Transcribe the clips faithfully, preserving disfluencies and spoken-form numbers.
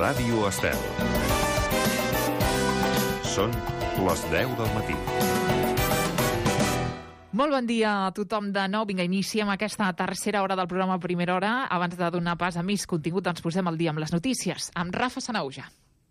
Ràdio Estel. Són les deu del matí. Molt bon dia a tothom de nou. Vinga, iniciem aquesta tercera hora del programa Primera Hora. Abans de donar pas a més contingut, ens posem al dia amb les notícies, amb Rafa Sanauja.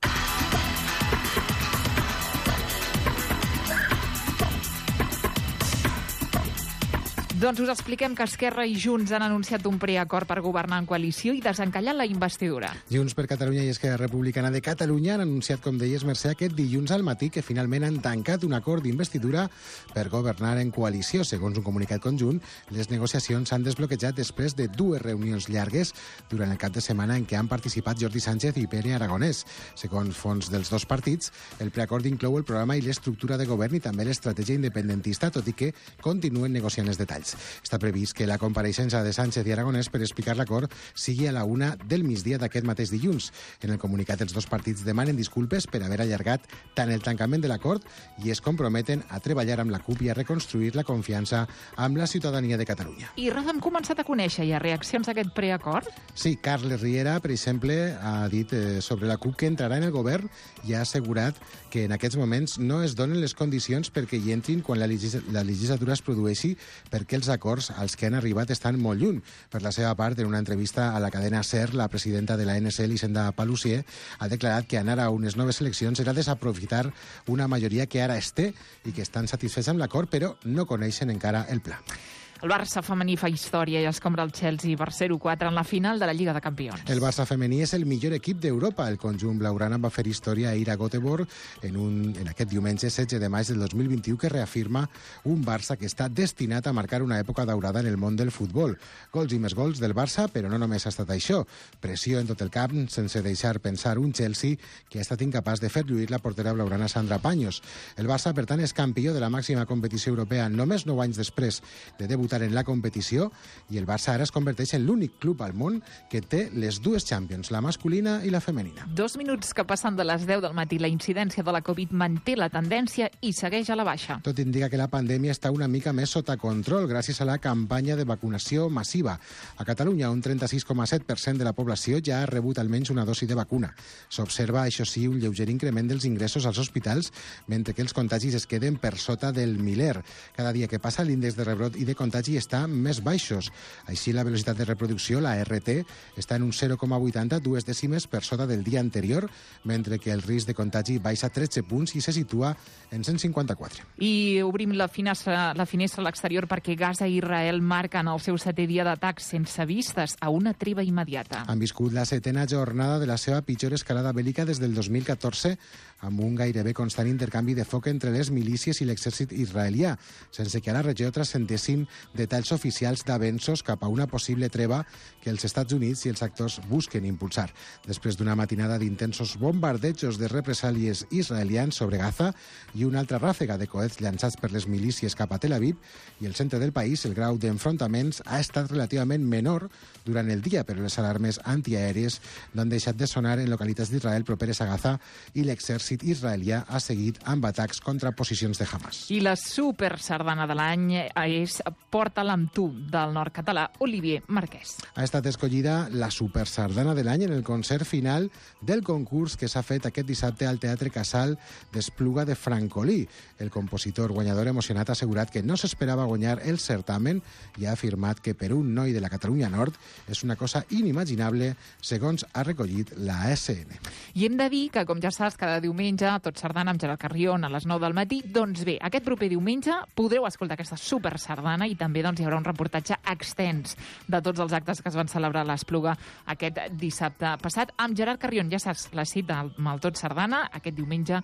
Doncs us expliquem que Esquerra i Junts han anunciat un preacord per governar en coalició i desencallar la investidura. Junts per Catalunya i Esquerra Republicana de Catalunya han anunciat, com deies, Mercè, aquest dilluns al matí que finalment han tancat un acord d'investidura per governar en coalició. Segons un comunicat conjunt, les negociacions s'han desbloquejat després de dues reunions llargues durant el cap de setmana en què han participat Jordi Sánchez i Pere Aragonès. Segons fons dels dos partits, el preacord inclou el programa i l'estructura de govern i també l'estratègia independentista, tot i que continuen negociant els detalls. Està previst que la compareixença de Sánchez i Aragonès per explicar l'acord sigui a la una del migdia d'aquest mateix dilluns. En el comunicat, els dos partits demanen disculpes per haver allargat tant el tancament de l'acord i es comprometen a treballar amb la CUP i a reconstruir la confiança amb la ciutadania de Catalunya. I Rafa, hem començat a conèixer ja reaccions a aquest preacord? Sí, Carles Riera, per exemple, ha dit eh, sobre la CUP que entrarà en el govern i ha assegurat que en aquests moments no es donen les condicions perquè hi entrin quan la, legis la legislatura es produeixi, perquè els acords als que han arribat estan molt lluny. Per la seva part, en una entrevista a la cadena SER, la presidenta de l'A N C, Elisenda Paluzie, ha declarat que anar a unes noves eleccions era desaprofitar una majoria que ara es té i que estan satisfets amb l'acord, però no coneixen encara el pla. El Barça femení fa història i escombra el Chelsea per zero quatre en la final de la Lliga de Campions. El Barça femení és el millor equip d'Europa. El conjunt blaugrana va fer història ahir a Göteborg en, un, en aquest diumenge setze de maig del dos mil vint-i-u que reafirma un Barça que està destinat a marcar una època daurada en el món del futbol. Gols i més gols del Barça, però no només ha estat això. Pressió en tot el camp, sense deixar pensar un Chelsea que ha estat incapaç de fer lluir la portera blaugrana Sandra Paños. El Barça, per tant, és campió de la màxima competició europea només nou anys després de debutar en la competició i el Barça ara es converteix en l'únic club al món que té les dues Champions, la masculina i la femenina. Dos minuts que passen de les deu del matí. La incidència de la Covid manté la tendència i segueix a la baixa. Tot indica que la pandèmia està una mica més sota control gràcies a la campanya de vacunació massiva. A Catalunya, un trenta-sis coma set per cent de la població ja ha rebut almenys una dosi de vacuna. S'observa, això sí, un lleuger increment dels ingressos als hospitals, mentre que els contagis es queden per sota del miler. Cada dia que passa, l'índex de rebrot i de contagi està més baixos. Així, la velocitat de reproducció, la R T, està en un zero coma vuitanta, dues dècimes per sota del dia anterior, mentre que el risc de contagi baixa tretze punts i se situa en cent cinquanta-quatre. I obrim la finestra, la finestra a l'exterior perquè Gaza i Israel marquen el seu setè dia d'atacs sense vistes a una treva immediata. Han viscut la setena jornada de la seva pitjor escalada bèl·lica des del dos mil catorze, amb un gairebé constant intercanvi de foc entre les milícies i l'exèrcit israelià, sense que a la regió transcendessin detalls oficials d'avenços cap a una possible treva que els Estats Units i els actors busquen impulsar. Després d'una matinada d'intensos bombardejos de represàlies israelians sobre Gaza i una altra ràfega de coets llançats per les milícies cap a Tel Aviv i el centre del país, el grau d'enfrontaments ha estat relativament menor durant el dia, però les alarmes antiaèries no han deixat de sonar en localitats d'Israel properes a Gaza i l'exèrcit israelià ha seguit amb atacs contra posicions de Hamas. I la super sardana de l'any és Porta'l amb tu, del nord català Olivier Marquès. Ha estat escollida la super sardana de l'any en el concert final del concurs que s'ha fet aquest dissabte al Teatre Casal d'Espluga de Francolí. El compositor guanyador emocionat ha assegurat que no s'esperava guanyar el certamen i ha afirmat que per un noi de la Catalunya Nord és una cosa inimaginable, segons ha recollit la A S N. I hem de dir que, com ja saps, cada diumenge, tot sardana amb Gerard Carrion a les nou del matí, doncs bé, aquest proper diumenge podreu escoltar aquesta super sardana i també doncs, hi haurà un reportatge extens de tots els actes que es van celebrar a l'Espluga aquest dissabte passat amb Gerard Carrion. Ja saps, la cita amb el Tot Sardana aquest diumenge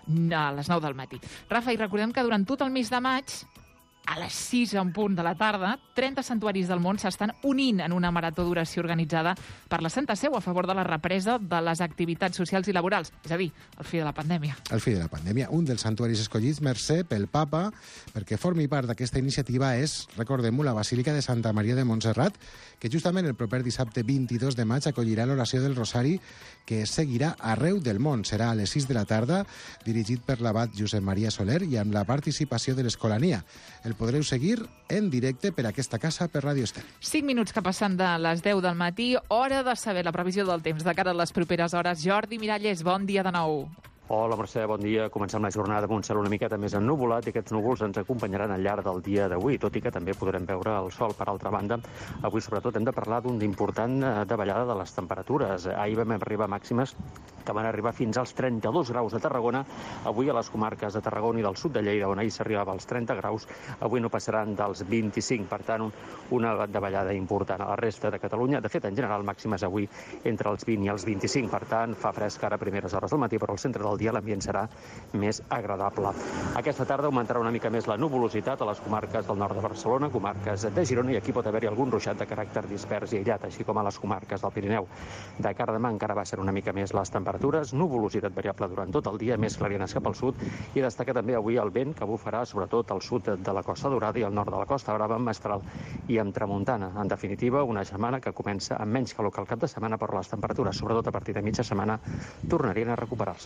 a les nou del matí. Rafa, i recordem que durant tot el mes de maig, a les sis en punt de la tarda, trenta santuaris del món s'estan unint en una marató d'oració organitzada per la Santa Seu a favor de la represa de les activitats socials i laborals, és a dir, el fi de la pandèmia. El fi de la pandèmia. Un dels santuaris escollits, Mercè, pel Papa, perquè formi part d'aquesta iniciativa és, recordem-ho, la Basílica de Santa Maria de Montserrat, que justament el proper dissabte vint-i-dos de maig acollirà l'oració del Rosari que es seguirà arreu del món. Serà a les sis de la tarda, dirigit per l'abat Josep Maria Soler i amb la participació de l'Escolania. El el podreu seguir en directe per aquesta casa per Ràdio Estel. cinc minuts que passen de les deu del matí, hora de saber la previsió del temps de cara a les properes hores. Jordi Miralles, bon dia de nou. Hola, Mercè, bon dia. Comencem la jornada amb un cel una miqueta més ennuvolat i aquests núvols ens acompanyaran al llarg del dia d'avui, tot i que també podrem veure el sol. Per altra banda, avui sobretot hem de parlar d'un important davallada de les temperatures. Ahir vam arribar màximes que van arribar fins als trenta-dos graus a Tarragona. Avui a les comarques de Tarragona i del sud de Lleida, on ahir s'arribava als trenta graus, avui no passaran dels vint-i-cinc. Per tant, una davallada important a la resta de Catalunya. De fet, en general, màximes avui entre els vint i els vint-i-cinc. Per tant, fa fresc ara a primeres hores del matí, però al centre del dia l'ambient serà més agradable. Aquesta tarda augmentarà una mica més la nuvolositat a les comarques del nord de Barcelona, comarques de Girona, i aquí pot haver-hi algun ruixat de caràcter dispers i aïllat, així com a les comarques del Pirineu. De cara a demà encara baixen una mica més les temperatures, nuvolositat variable durant tot el dia, més clarianes cap al sud, i destaca també avui el vent que bufarà sobretot al sud de la Costa Daurada i al nord de la Costa Brava, amb mestral i amb tramuntana. En definitiva, una setmana que comença amb menys calor que el cap de setmana, però les temperatures, sobretot a partir de mitja setmana, tornarien a recuperar-se.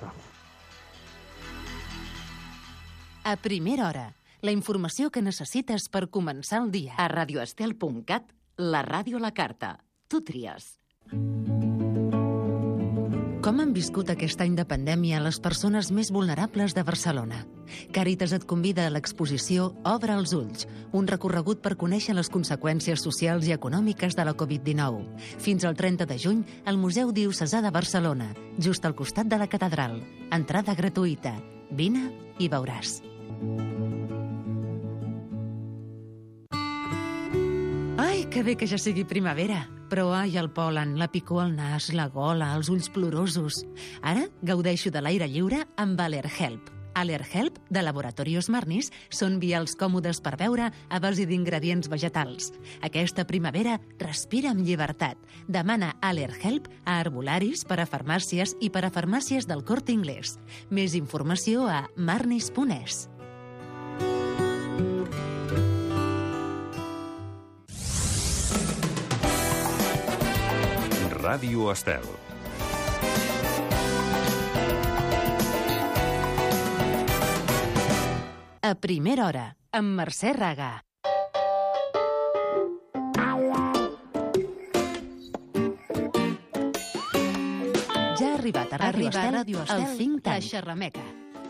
A primera hora, la informació que necessites per començar el dia. A radioestel punt cat, la ràdio a la carta. Tu tries. Com han viscut aquest any de pandèmia les persones més vulnerables de Barcelona? Càritas et convida a l'exposició Obre els ulls, un recorregut per conèixer les conseqüències socials i econòmiques de la covid dinou. Fins al trenta de juny, al Museu Diocesà de Barcelona, just al costat de la catedral. Entrada gratuïta. Vine i veuràs. Ai, que bé que ja sigui primavera. Però ai, el pol·len, la picor al nas, la gola, els ulls plorosos. Ara gaudeixo de l'aire lliure amb Allerhelp. Allerhelp, de Laboratorios Marnis, són vials còmodes per beure a base d'ingredients vegetals. Aquesta primavera respira amb llibertat. Demana Allerhelp a herbolaris, per a farmàcies i per a farmàcies del Corte Inglés. Més informació a marnis punt es. Ràdio Estel. A primera hora, amb Mercè Raga. Ja ha arribat a Ràdio Estel, el think tank, la xerrameca.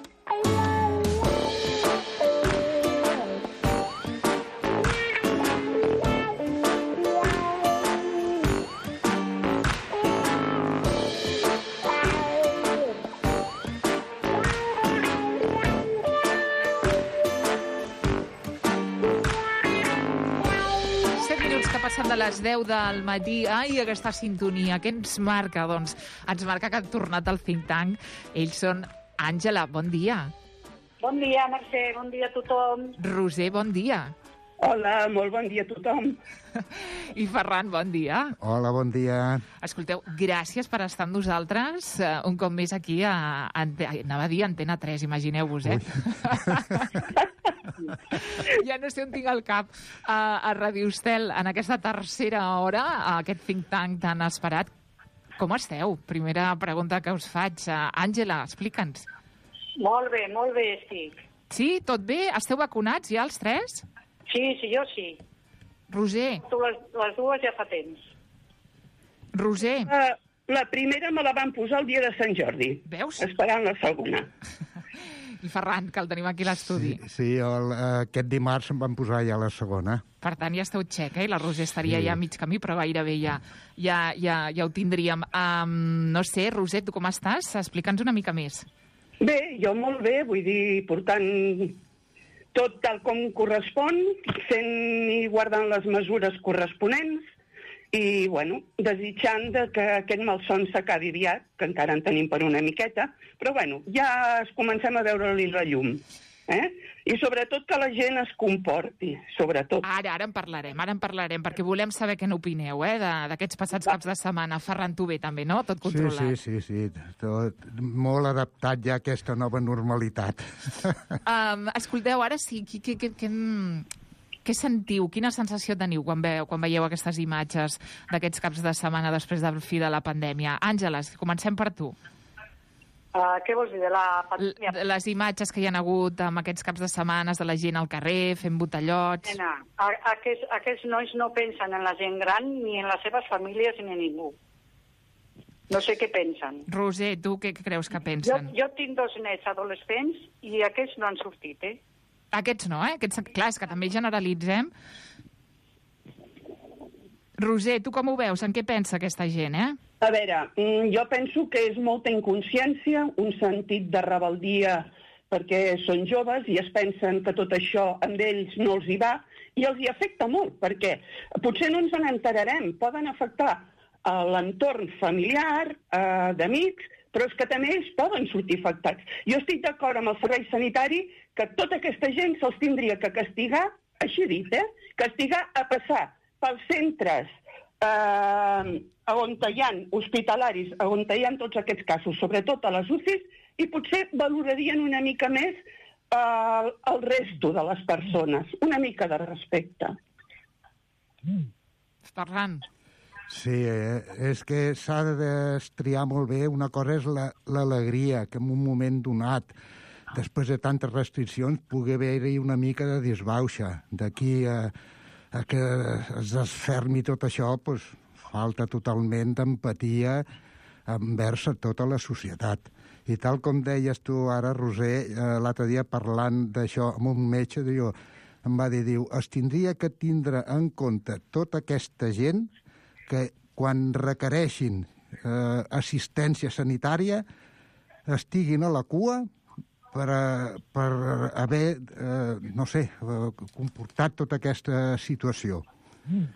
De les deu del matí. Ai, aquesta sintonia, què ens marca? Doncs ens marca que ha tornat al think tank. Ells són Àngela, bon dia. Bon dia, Mercè, bon dia a tothom. Roser, bon dia. Hola, molt bon dia a tothom. I Ferran, bon dia. Hola, bon dia. Escolteu, gràcies per estar amb nosaltres uh, un cop més aquí a, a, anava a dir Antena tres, imagineu-vos, eh? Ja no sé on tinc el cap. A, a Ràdio Estel, en aquesta tercera hora, a aquest think tank tan esperat. Com esteu? Primera pregunta que us faig. Uh, Àngela, explica'ns. Molt bé, molt bé estic. Sí? Tot bé? Esteu vacunats ja, els tres? Sí, sí, jo sí. Roser. Tu les, les dues ja fa temps. Roser. Uh, la primera me la van posar el dia de Sant Jordi. Veus? Esperant la segona. I Ferran, que el tenim aquí a l'estudi. Sí, sí el, aquest dimarts em van posar ja la segona. Per tant, ja esteu xec, eh? La Roser estaria Sí. ja a mig camí, però gairebé ja, ja, ja, ja ho tindríem. Um, no sé, Roser, tu com estàs? Explica'ns una mica més. Bé, jo molt bé, vull dir, portant tot tal com correspon, fent i guardant les mesures corresponents i, bueno, desitjant de que aquest malson s'acabi aviat, que encara en tenim per una miqueta, però, bueno, ja es comencem a veure-li la llum. Eh? I sobretot que la gent es comporti, sobretot. Ara, ara en parlarem, ara en parlarem, perquè volem saber què n'opineu, eh, d'aquests passats caps de setmana. Ferran, tu bé també, no? Tot controlat. Sí, sí, sí, sí. Tot molt adaptat ja a aquesta nova normalitat. Um, escolteu, ara sí, què, què, què, què, què sentiu? Quina sensació teniu quan, veu, quan veieu aquestes imatges d'aquests caps de setmana després del fi de la pandèmia? Àngela, comencem per tu. Uh, què vols dir, de la pandèmia? L les imatges que hi ha hagut amb aquests caps de setmanes de la gent al carrer fent botellots... Nena, a, aquests, aquests nois no pensen en la gent gran, ni en les seves famílies, ni en ningú. No sé què pensen. Roser, tu què creus que Jo, pensen? jo tinc dos nets adolescents i aquests no han sortit, eh? Aquests no, eh? Aquests, clar, és que també generalitzem. Roser, tu com ho veus? En què pensa aquesta gent, eh? A veure, jo penso que és molta inconsciència, un sentit de rebeldia perquè són joves i es pensen que tot això amb ells no els hi va i els hi afecta molt, perquè potser no ens n'enterarem, poden afectar a l'entorn familiar, eh, d'amics, però és que també ells poden sortir afectats. Jo estic d'acord amb el servei sanitari que tota aquesta gent se'ls tindria que castigar, així dit, eh? Castigar a passar pels centres eh, on hi ha hospitalaris, on hi ha tots aquests casos, sobretot a les U C Is, i potser valorarien una mica més eh, el resto de les persones, una mica de respecte. Ferran. Sí, eh, és que s'ha de triar molt bé. Una cosa és l'alegria, la, que en un moment donat, després de tantes restriccions, pugui haver-hi una mica de disbauxa. D'aquí a, a que es desfermi tot això, doncs, falta totalment d'empatia envers a tota la societat. I tal com deies tu ara, Roser, eh, l'altre dia parlant d'això amb un metge, diu, em va dir, diu, es tindria que tindre en compte tota aquesta gent que quan requereixin eh, assistència sanitària estiguin a la cua per, a, per haver, eh, no sé, eh, comportat tota aquesta situació. Mm.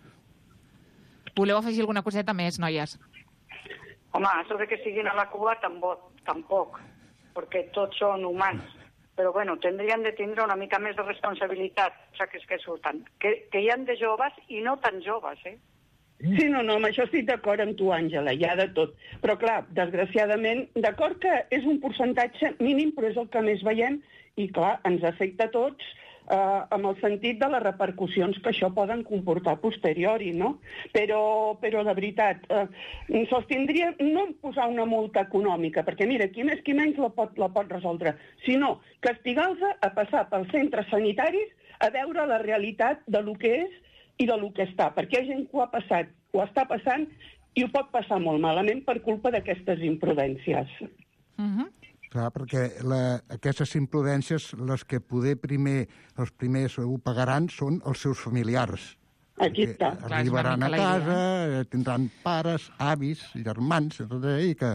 Voleu afegir alguna coseta més, noies? Home, això de que siguin a la cua tampoc, tampoc, perquè tots són humans. Però, bueno, tindrien de tindre una mica més de responsabilitat, o sigui, que surten. Que, que hi ha de joves i no tan joves, eh? Sí, no, no, amb això estic d'acord amb tu, Àngela, hi ha de tot. Però, clar, desgraciadament, d'acord que és un percentatge mínim, però és el que més veiem, i, clar, ens afecta a tots eh, amb el sentit de les repercussions que això poden comportar a posteriori, no? Però, però de veritat, eh, se'ls tindria no posar una multa econòmica, perquè, mira, qui més qui menys la pot, la pot resoldre, sinó castigar-los a passar pels centres sanitaris a veure la realitat de lo que és i de lo que està, perquè hi ha gent que ho ha passat, ho està passant i ho pot passar molt malament per culpa d'aquestes imprudències. Uh-huh. Clar, perquè la, aquestes imprudències, les que poder primer, els primers ho pagaran són els seus familiars. Aquí està. Arribaran a casa, tindran pares, avis, germans, i que,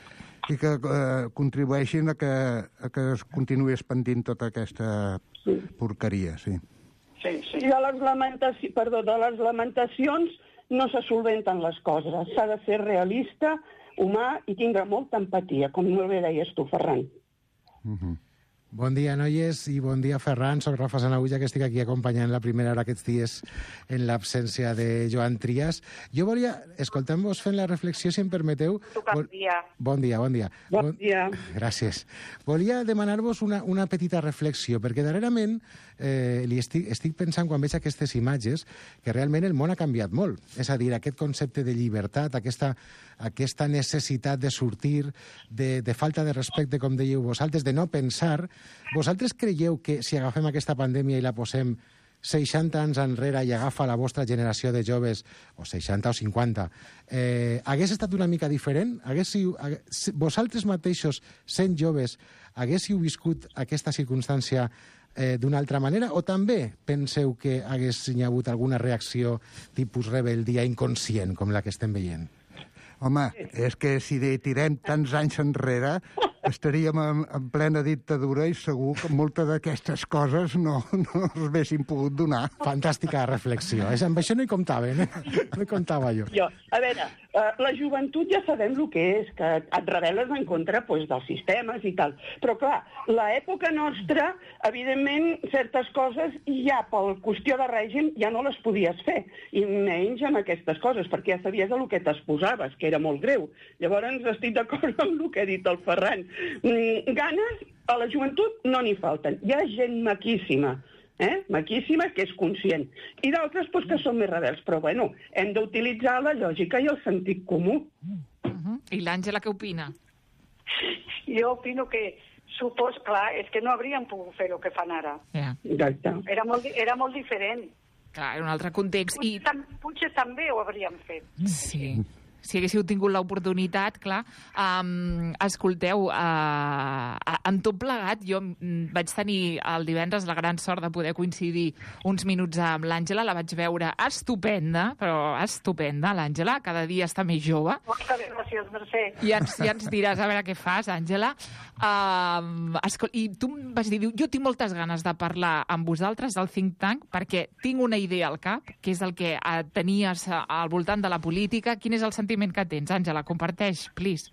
i que eh, contribueixin a que, a que es continuï expandint tota aquesta sí. porqueria, sí. Sí, sí. I de les, lamentaci... Perdó, de les lamentacions no se solventen les coses. S'ha de ser realista, humà i tindre molta empatia, com molt bé deies tu, Ferran. Uh-huh. Bon dia, noies, i bon dia, Ferran. Soc Rafa Sanaüja, que estic aquí acompanyant la primera hora aquests dies en l'absència de Joan Trias. Jo volia, escoltant-vos fent la reflexió, si em permeteu... Bon dia. Bon dia, bon dia. Bon dia. Gràcies. Volia demanar-vos una, una petita reflexió, perquè darrerament eh, li estic, estic pensant, quan veig aquestes imatges, que realment el món ha canviat molt. És a dir, aquest concepte de llibertat, aquesta, aquesta necessitat de sortir, de, de falta de respecte, com dèieu vosaltres, de no pensar. Vosaltres creieu que si agafem aquesta pandèmia i la posem seixanta anys enrere i agafa la vostra generació de joves, o seixanta o cinquanta, eh, hagués estat una mica diferent? Haguéssiu, hagués, vosaltres mateixos, sent joves, haguéssiu viscut aquesta circumstància eh, d'una altra manera? O també penseu que hagués hagut alguna reacció tipus rebeldia inconscient, com la que estem veient? Home, és que si tirem tants anys enrere estaríem en, en plena dictadura i segur que moltes d'aquestes coses no, no es haguessin pogut donar. Fantàstica reflexió. És, amb això no hi comptaven, eh? No hi comptava jo. jo. A veure, uh, la joventut ja sabem el que és, que et rebel·les en contra pues, dels sistemes i tal. Però, clar, l'època nostra, evidentment, certes coses ja per qüestió de règim ja no les podies fer. I menys amb aquestes coses, perquè ja sabies a lo que t'exposaves, que era molt greu. Llavors estic d'acord amb el que ha dit el Ferran. Mm, ganes a la joventut no n'hi falten. Hi ha gent maquíssima, eh? maquíssima, que és conscient. I d'altres pues, que són més rebels. Però, bueno, hem d'utilitzar la lògica i el sentit comú. Uh-huh. I l'Àngela què opina? jo opino que supos, clar, és que no haurien pogut fer el que fan ara. Yeah. Exacte. Era molt, era molt diferent. Clar, era un altre context. Potser, I... tam, potser també ho hauríem fet. Sí. Si haguéssiu tingut l'oportunitat, clar. Um, escolteu, uh, en tot plegat, jo vaig tenir el divendres la gran sort de poder coincidir uns minuts amb l'Àngela, la vaig veure estupenda, però estupenda, l'Àngela, cada dia està més jove. Moltes gràcies, Mercè. Ja ens, ja ens diràs a veure què fas, Àngela. Uh, escol... I tu em vas dir, jo tinc moltes ganes de parlar amb vosaltres del think tank, perquè tinc una idea al cap, que és el que uh, tenies al voltant de la política. Quin és el sentiment que tens, Àngela? Comparteix, please.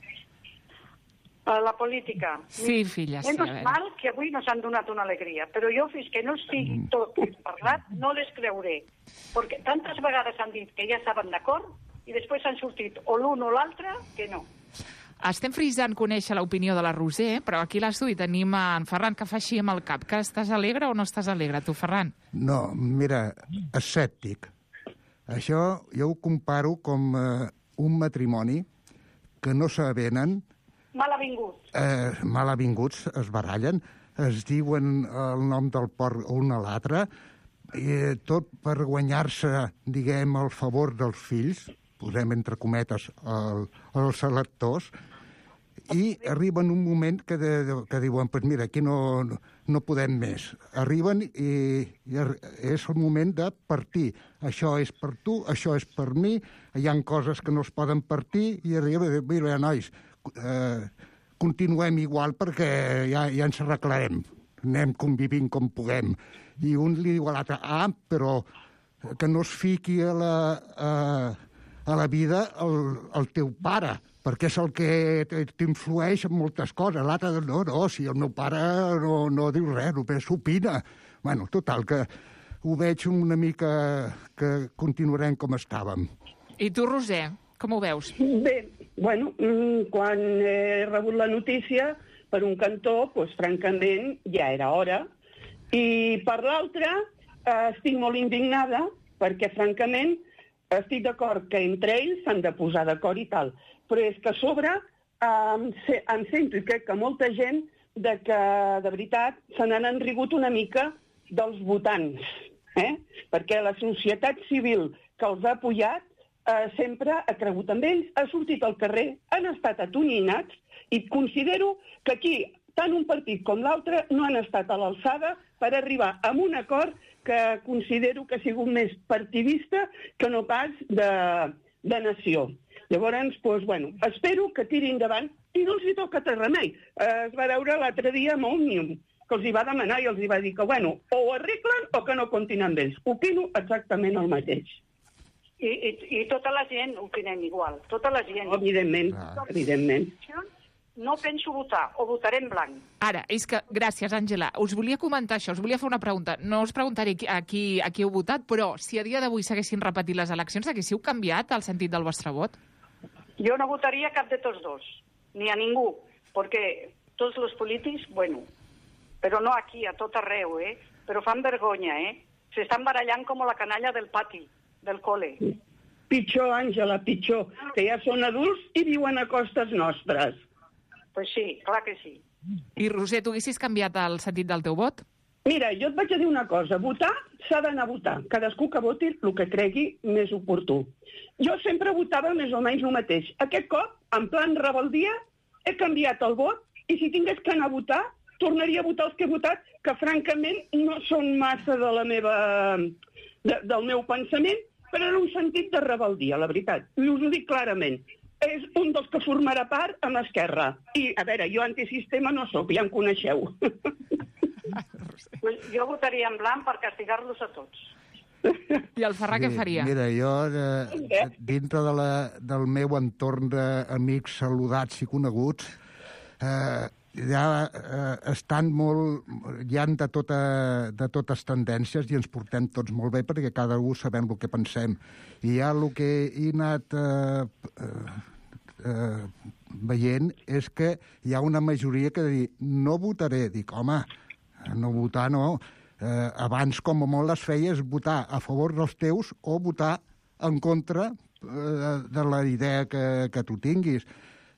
La política. Sí, filla, sí. Menys mal que avui no s'han donat una alegria, però jo fins que no estigui tot parlat no les creuré, perquè tantes vegades han dit que ja estaven d'acord i després han sortit o l'un o l'altre que no. Estem frisant conèixer l'opinió de la Roser, però aquí a l'estudi tenim en Ferran que fa així amb el cap. Que estàs alegre o no estàs alegre, tu, Ferran? No, mira, escèptic. Això jo ho comparo com eh, un matrimoni que no s'avenen, Malavingut. eh, malavinguts, es barallen, es diuen el nom del porc un a l'altre, eh, tot per guanyar-se, diguem, el favor dels fills, posem entre cometes el, els electors, i arriben un moment que, de, que diuen, pues mira, aquí no, no podem més. Arriben i, i és el moment de partir. Això és per tu, això és per mi, hi ha coses que no es poden partir, i arriba i diu, mira, nois, eh, continuem igual perquè ja, ja ens arreglarem. Anem convivint com puguem. I un li diu a l'altre, ah, però que no es fiqui a la, a, a la vida el, el teu pare, perquè és el que t'influeix en moltes coses. L'altre, no, no, si el meu pare no, no diu res, només s'opina. Bueno, total, que ho veig una mica que continuarem com estàvem. I tu, Roser, com ho veus? Bé, bueno, quan he rebut la notícia, per un cantó, doncs, francament, ja era hora. I per l'altre, eh, estic molt indignada, perquè, francament, estic d'acord que entre ells s'han de posar d'acord i tal. Però és que a sobre eh, em sento, i crec que molta gent, de que, de veritat, se n'han enrigut una mica dels votants. Eh? Perquè la societat civil que els ha apoyat eh, sempre ha cregut en ells, ha sortit al carrer, han estat atonyinats, i considero que aquí, tant un partit com l'altre, no han estat a l'alçada per arribar a un acord que considero que ha sigut més partidista que no pas de, de nació. Llavors, doncs, bueno, espero que tiri endavant i no els hi toca de remei. Eh, es va veure l'altre dia amb Òmnium, que els hi va demanar i els hi va dir que, bueno, o ho arreglen o que no comptin amb ells. Opino exactament el mateix. I, i, i tota la gent opinem igual, tota la gent. No, evidentment, Ah. evidentment. No penso votar, o votaré en blanc. Ara, és que, gràcies, Àngela, us volia comentar això, us volia fer una pregunta. No us preguntaré a qui, a qui heu votat, però si a dia d'avui s'haguessin repetit les eleccions, haguéssiu canviat el sentit del vostre vot? Jo no votaria cap de tots dos, ni a ningú, perquè tots els polítics, bueno, però no aquí, a tot arreu, eh? Però fan vergonya, eh? S'estan barallant com la canalla del pati, del col·le. Pitjor, Àngela, pitjor, que ja són adults i viuen a costes nostres. Pues sí, clar que sí. I, Roser, tu haguessis canviat el sentit del teu vot? Mira, jo et vaig a dir una cosa. Votar s'ha d'anar a votar. Cadascú que voti el que cregui més oportú. Jo sempre votava més o menys el mateix. Aquest cop, en plan rebeldia, he canviat el vot i si tingués que anar a votar, tornaria a votar els que he votat, que francament no són massa de la meva, de, del meu pensament, però era un sentit de rebeldia, la veritat. I us ho dic clarament. És un dels que formarà part amb Esquerra. I, a veure, jo antisistema no sóc, ja em coneixeu. Pues jo votaria en blanc per castigar-los a tots. I el Ferran què faria? Mira, jo, eh, dintre de la, del meu entorn d'amics saludats i coneguts, eh, ja eh, estan molt... Hi han de, tota, de totes tendències i ens portem tots molt bé perquè cada un sabem el que pensem. I ja el que he anat eh, eh, veient és que hi ha una majoria que dir no votaré. Dic, home, no votar no. Eh, abans, com a molt, es feia és votar a favor dels teus o votar en contra eh, de la idea que, que tu tinguis.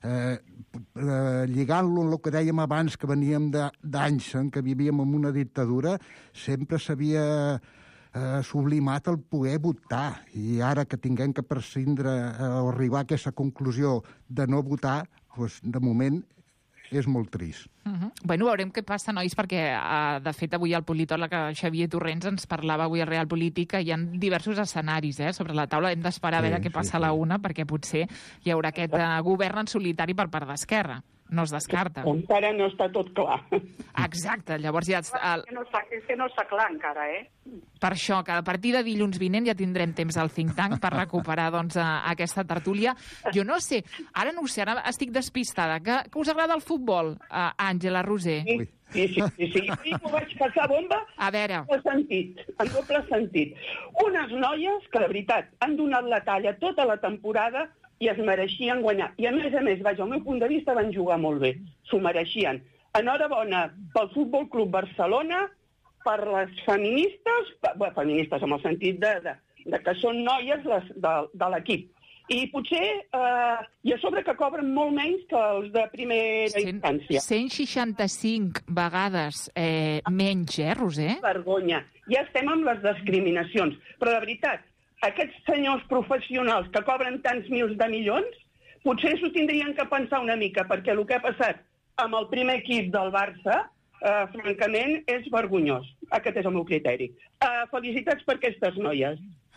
eh, eh, lligant-lo amb el que dèiem abans, que veníem d'anys en què vivíem en una dictadura, sempre s'havia eh, sublimat el poder votar. I ara que tinguem que prescindre eh, o arribar a aquesta conclusió de no votar, doncs, de moment és molt trist. Uh -huh. Bueno, veurem què passa, nois, perquè, uh, de fet, avui el politòleg Xavier Torrents ens parlava avui al Real Política. Hi ha diversos escenaris eh, sobre la taula. Hem d'esperar sí, a veure què passa sí, a la una, perquè potser hi haurà aquest uh, govern en solitari per part d'Esquerra. No es descarta. Encara no està tot clar. Exacte, llavors ja... El... És, que no està, és que no està clar encara, eh? Per això, que a partir de dilluns vinent ja tindrem temps al think tank per recuperar doncs, a, a aquesta tertúlia. Jo no sé, ara no ho sé, ara estic despistada. Que, que us agrada el futbol, uh, Àngela, Roser? Sí, sí, sí. sí, sí. I ho vaig passar bomba a veure. En doble sentit, en doble sentit. Unes noies que, de veritat, han donat la talla tota la temporada i es mereixien guanyar. I, a més a més, vaja, al meu punt de vista, van jugar molt bé. S'ho mereixien. Enhorabona pel Futbol Club Barcelona, per les feministes, bé, feministes en el sentit de, de, de que són noies les, de, de l'equip. I potser, eh, i a sobre que cobren molt menys que els de primera instància. cent seixanta-cinc vegades eh, menys, eh, Roser? Vergonya. Ja estem amb les discriminacions. Però, de veritat, aquests senyors professionals que cobren tants mils de milions, potser s'ho tindrien que pensar una mica, perquè el que ha passat amb el primer equip del Barça, eh, francament, és vergonyós. Aquest és el meu criteri. Eh, felicitats per aquestes noies.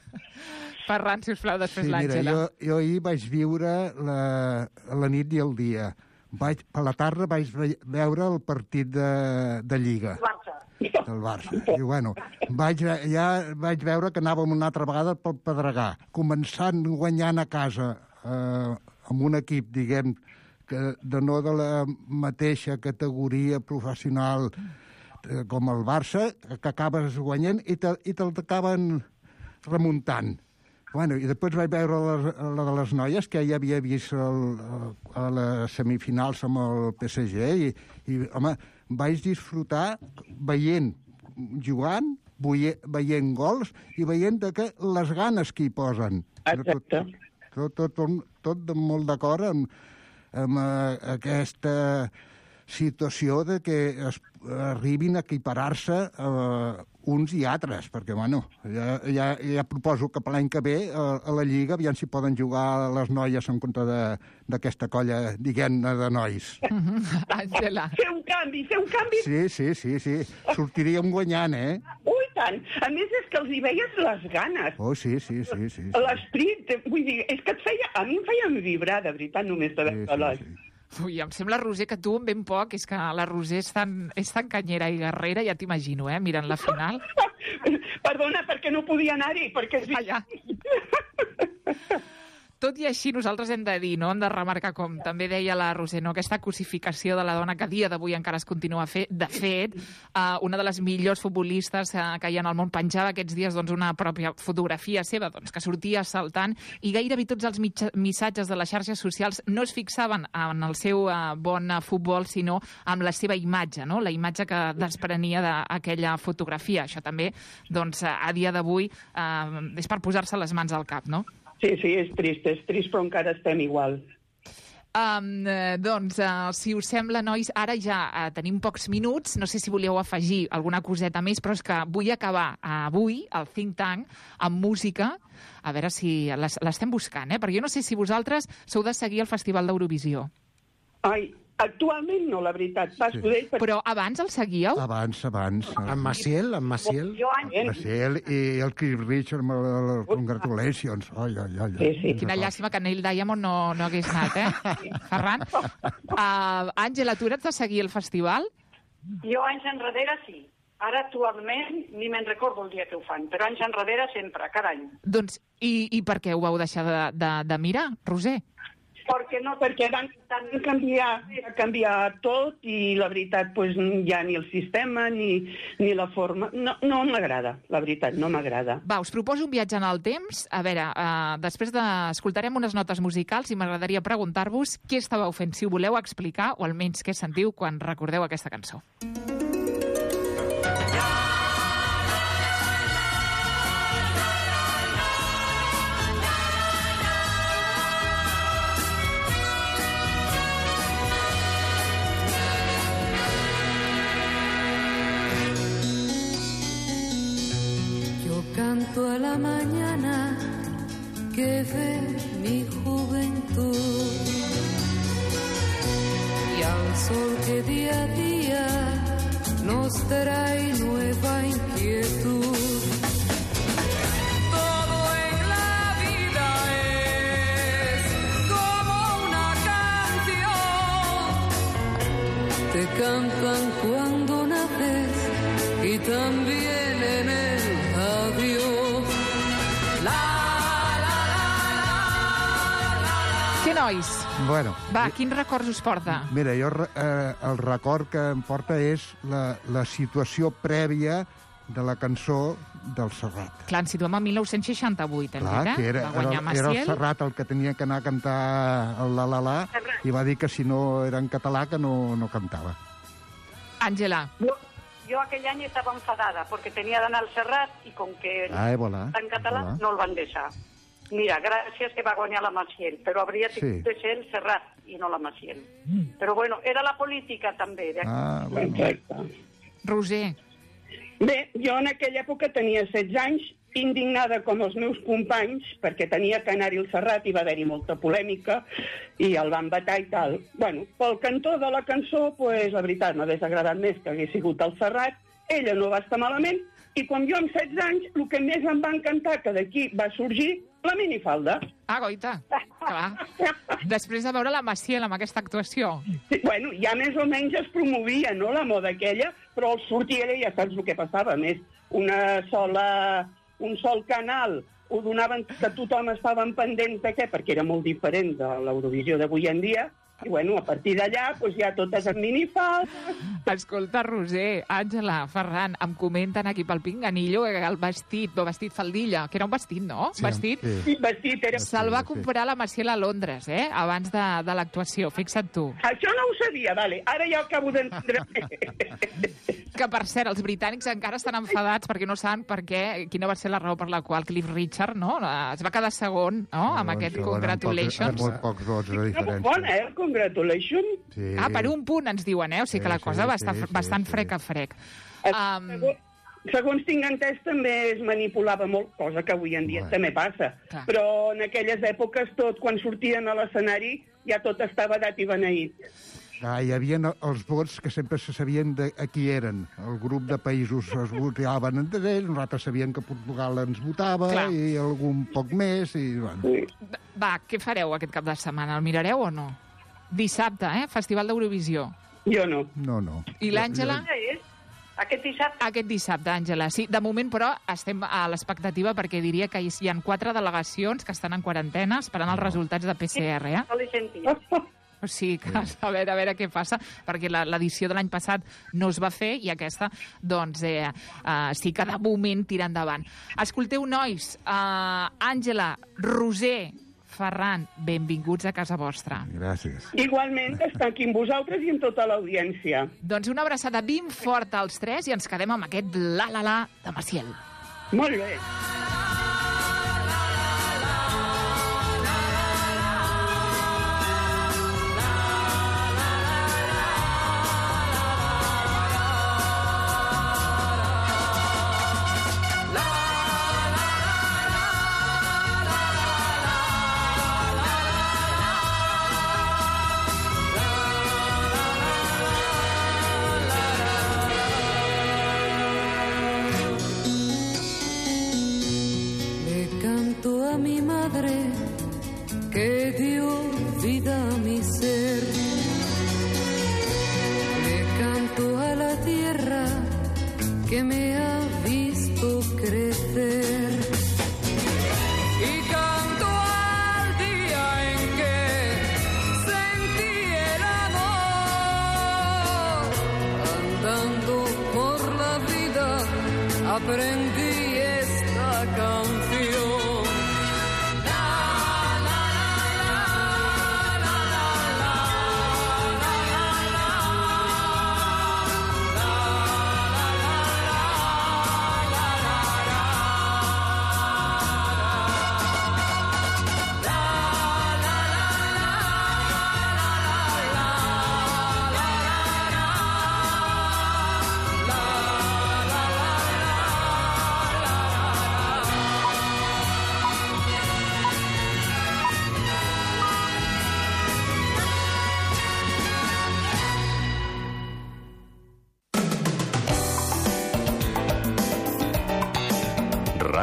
Ferran, sisplau, després sí, l'Àngela. Jo, jo ahir vaig viure la, la nit i el dia. Vaig, a la tarda vaig veure el partit de, de Lliga. Barça. Del Barça. I, bueno, vaig, ja vaig veure que anàvem una altra vegada pel Pedregà, començant guanyant a casa eh, amb un equip, diguem, que de no de la mateixa categoria professional eh, com el Barça, que acabes guanyant i te, i te'l acaben remuntant. Bueno, i després vaig veure la, la de les noies, que ja havia vist el, a les semifinals amb el P S G, i, i home, vaig disfrutar veient, jugant, veient gols i veient de que les ganes que hi posen. Exacte. Tot, tot, tot, tot molt d'acord amb, amb uh, aquesta situació de que es arribin a equiparar-se uh, uns i altres, perquè, bueno, ja, ja, ja proposo que per l'any que ve a, a la Lliga aviam si poden jugar les noies en compte d'aquesta colla, diguem-ne, de nois. Àngela. Fer un canvi, fer un canvi. Sí, sí, sí, sí. Sortiríem guanyant, eh? Ui, tant. A més, és que els hi veies les ganes. Oh, sí, sí, sí, sí. sí. L'esprit, vull dir, és que et feia... A mi em feien vibrar, de veritat, només de veure-les. Sí, sí, sí. Ui, em sembla, Roser, que tu en ben poc, és que la Roser és tan, és tan canyera i guerrera, ja t'imagino, eh, mirant la final. Perdona, perquè no podia anar-hi, perquè... Allà. Tot i així, nosaltres hem de dir, no? Hem de remarcar, com també deia la Roser, no? Aquesta cosificació de la dona que a dia d'avui encara es continua a fer. De fet, uh, una de les millors futbolistes uh, que hi ha al món penjava aquests dies doncs, una pròpia fotografia seva doncs, que sortia saltant, i gairebé tots els missatges de les xarxes socials no es fixaven en el seu uh, bon uh, futbol, sinó en la seva imatge, no? La imatge que desprenia d'aquella fotografia. Això també, doncs, a dia d'avui, uh, és per posar-se les mans al cap, no? Sí, sí, és trist, és trist, però encara estem igual. Um, eh, doncs, uh, si us sembla, nois, ara ja uh, tenim pocs minuts. No sé si volíeu afegir alguna coseta més, però és que vull acabar uh, avui, el Think Tank, amb música. A veure si l'estem buscant, eh? Perquè jo no sé si vosaltres sou de seguir el Festival d'Eurovisió. Ai, actualment no, la veritat. Vas Sí. poder... Però abans el seguíeu? Abans, abans. Amb Maciel, amb Maciel. Jo, Àngel, Maciel i el Chris Richard, amb el Congratulations. Ai, ai, ai. Sí, sí. Quina llàstima que Neil Diamond no, no hagués anat, eh? Ferran? Uh, Àngela, tu eres de seguir el festival? jo anys enrere sí. Ara, actualment, ni me'n recordo el dia que ho fan, però anys enrere sempre, cada any. Doncs, i, i per què ho vau deixar de, de, de mirar, Roser? Perquè no... Perquè van, van canviar, va canviar tot i la veritat, pues, ja ni el sistema ni, ni la forma... No, no m'agrada, la veritat, no m'agrada. Va, us proposo un viatge en el temps. A veure, uh, després d'escoltarem unes notes musicals i m'agradaria preguntar-vos què estàveu fent, si ho voleu explicar, o almenys què sentiu quan recordeu aquesta cançó. canto a la mañana que ve mi juventud y al sol que día a día nos trae nueva inquietud. Todo en la vida es como una canción. Te cantan cuando naces y también en el adiós. Què, nois? Bueno, Va, quins records us porta? mira, jo eh, el record que em porta és la, la situació prèvia de la cançó del Serrat. Clar, ens situem a mil nou-cents seixanta-vuit, hem Clar, dit, eh? que era, Va guanyar era, era el Maciel. Serrat el que tenia que anar a cantar el la la la i va dir que si no era en català que no, no cantava. Àngela. Yo, yo aquell any estaba enfadada porque tenía d'anar al Serrat y con que Ah, eh, voilà, en català voilà. no el van deixar. Mira, gràcies que va guanyar la Maciel, però hauria Sí. tingut de ser el Serrat i no la Maciel. Però bueno, era la política també. De... Ah, bueno. Exacte. Roser. Bé, jo en aquella època tenia setze anys, indignada com els meus companys, perquè tenia que anar-hi al Serrat i va haver-hi molta polèmica i el van vetar i tal. Bueno, pel cantó de la cançó, pues, la veritat, m'hagués agradat més que hagués sigut al Serrat. Ella no va estar malament i quan jo amb setze anys, el que més em va encantar que d'aquí va sorgir la minifalda. Ah, goita. Clar. Després de veure la Maciel amb aquesta actuació. Sí, bueno, ja més o menys es promovia, no?, la moda aquella, però al sortir ella ja saps el que passava. A més, una sola, un sol canal ho donaven que tothom estava en pendent de què, perquè era molt diferent de l'Eurovisió d'avui en dia, i bueno, a partir d'allà pues, ja totes en minifaldes. Escolta, Roser, Àngela, Ferran, em comenten aquí pel pinganillo que el vestit, el vestit faldilla, que era un vestit, no? Sí, vestit. sí. Sí, vestit era... Se'l va sí. comprar la Maciel a Londres, eh? Abans de, de l'actuació, fixa't tu. Això no ho sabia, vale. Ara ja ho acabo d'entendre. Que, per cert, els britànics encara estan enfadats perquè no saben per què, quina va ser la raó per la qual Cliff Richard, no?, es va quedar segon, no?, amb Llavors, aquest segon, Congratulations. Amb molt pocs vots de No, diferència. bona, eh, el Congratulations. Sí. Ah, per un punt ens diuen, eh? O sigui que Sí, la cosa sí, va estar sí, sí, bastant sí. frec a frec. Um, Segons, segons tinc entès, també es manipulava molt, cosa que avui en dia Bueno. també passa. Clar. Però en aquelles èpoques, tot, quan sortien a l'escenari, ja tot estava dat i beneït. Ah, hi havia els vots que sempre se sabien de a qui eren. El grup de països es votaven entre ells, nosaltres sabíem que Portugal ens votava Clar. i algun poc més. I, bueno. va, què fareu aquest cap de setmana? El mirareu o no? Dissabte, eh? Festival d'Eurovisió. Jo no. No, no. I l'Àngela? Què és? Aquest dissabte? Aquest dissabte, Àngela. Sí, de moment, però, estem a l'expectativa perquè diria que hi ha quatre delegacions que estan en quarantena esperant els resultats de P C R, eh? No li sentia. O sigui que a veure, a veure què passa, perquè la- l'edició de l'any passat no es va fer i aquesta, doncs, eh, eh, sí que de moment tira endavant. Escolteu, nois, eh, Àngela, Roser, Ferran, benvinguts a casa vostra. Gràcies. Igualment, estar aquí amb vosaltres i amb tota l'audiència. Doncs una abraçada ben forta als tres i ens quedem amb aquest la-la-la de Maciel. Molt bé. Le canto a mi madre que dio vida a mi ser. Le canto a la tierra que me ha visto crecer. Y canto al día en que sentí el amor. Andando por la vida aprendí esta canción.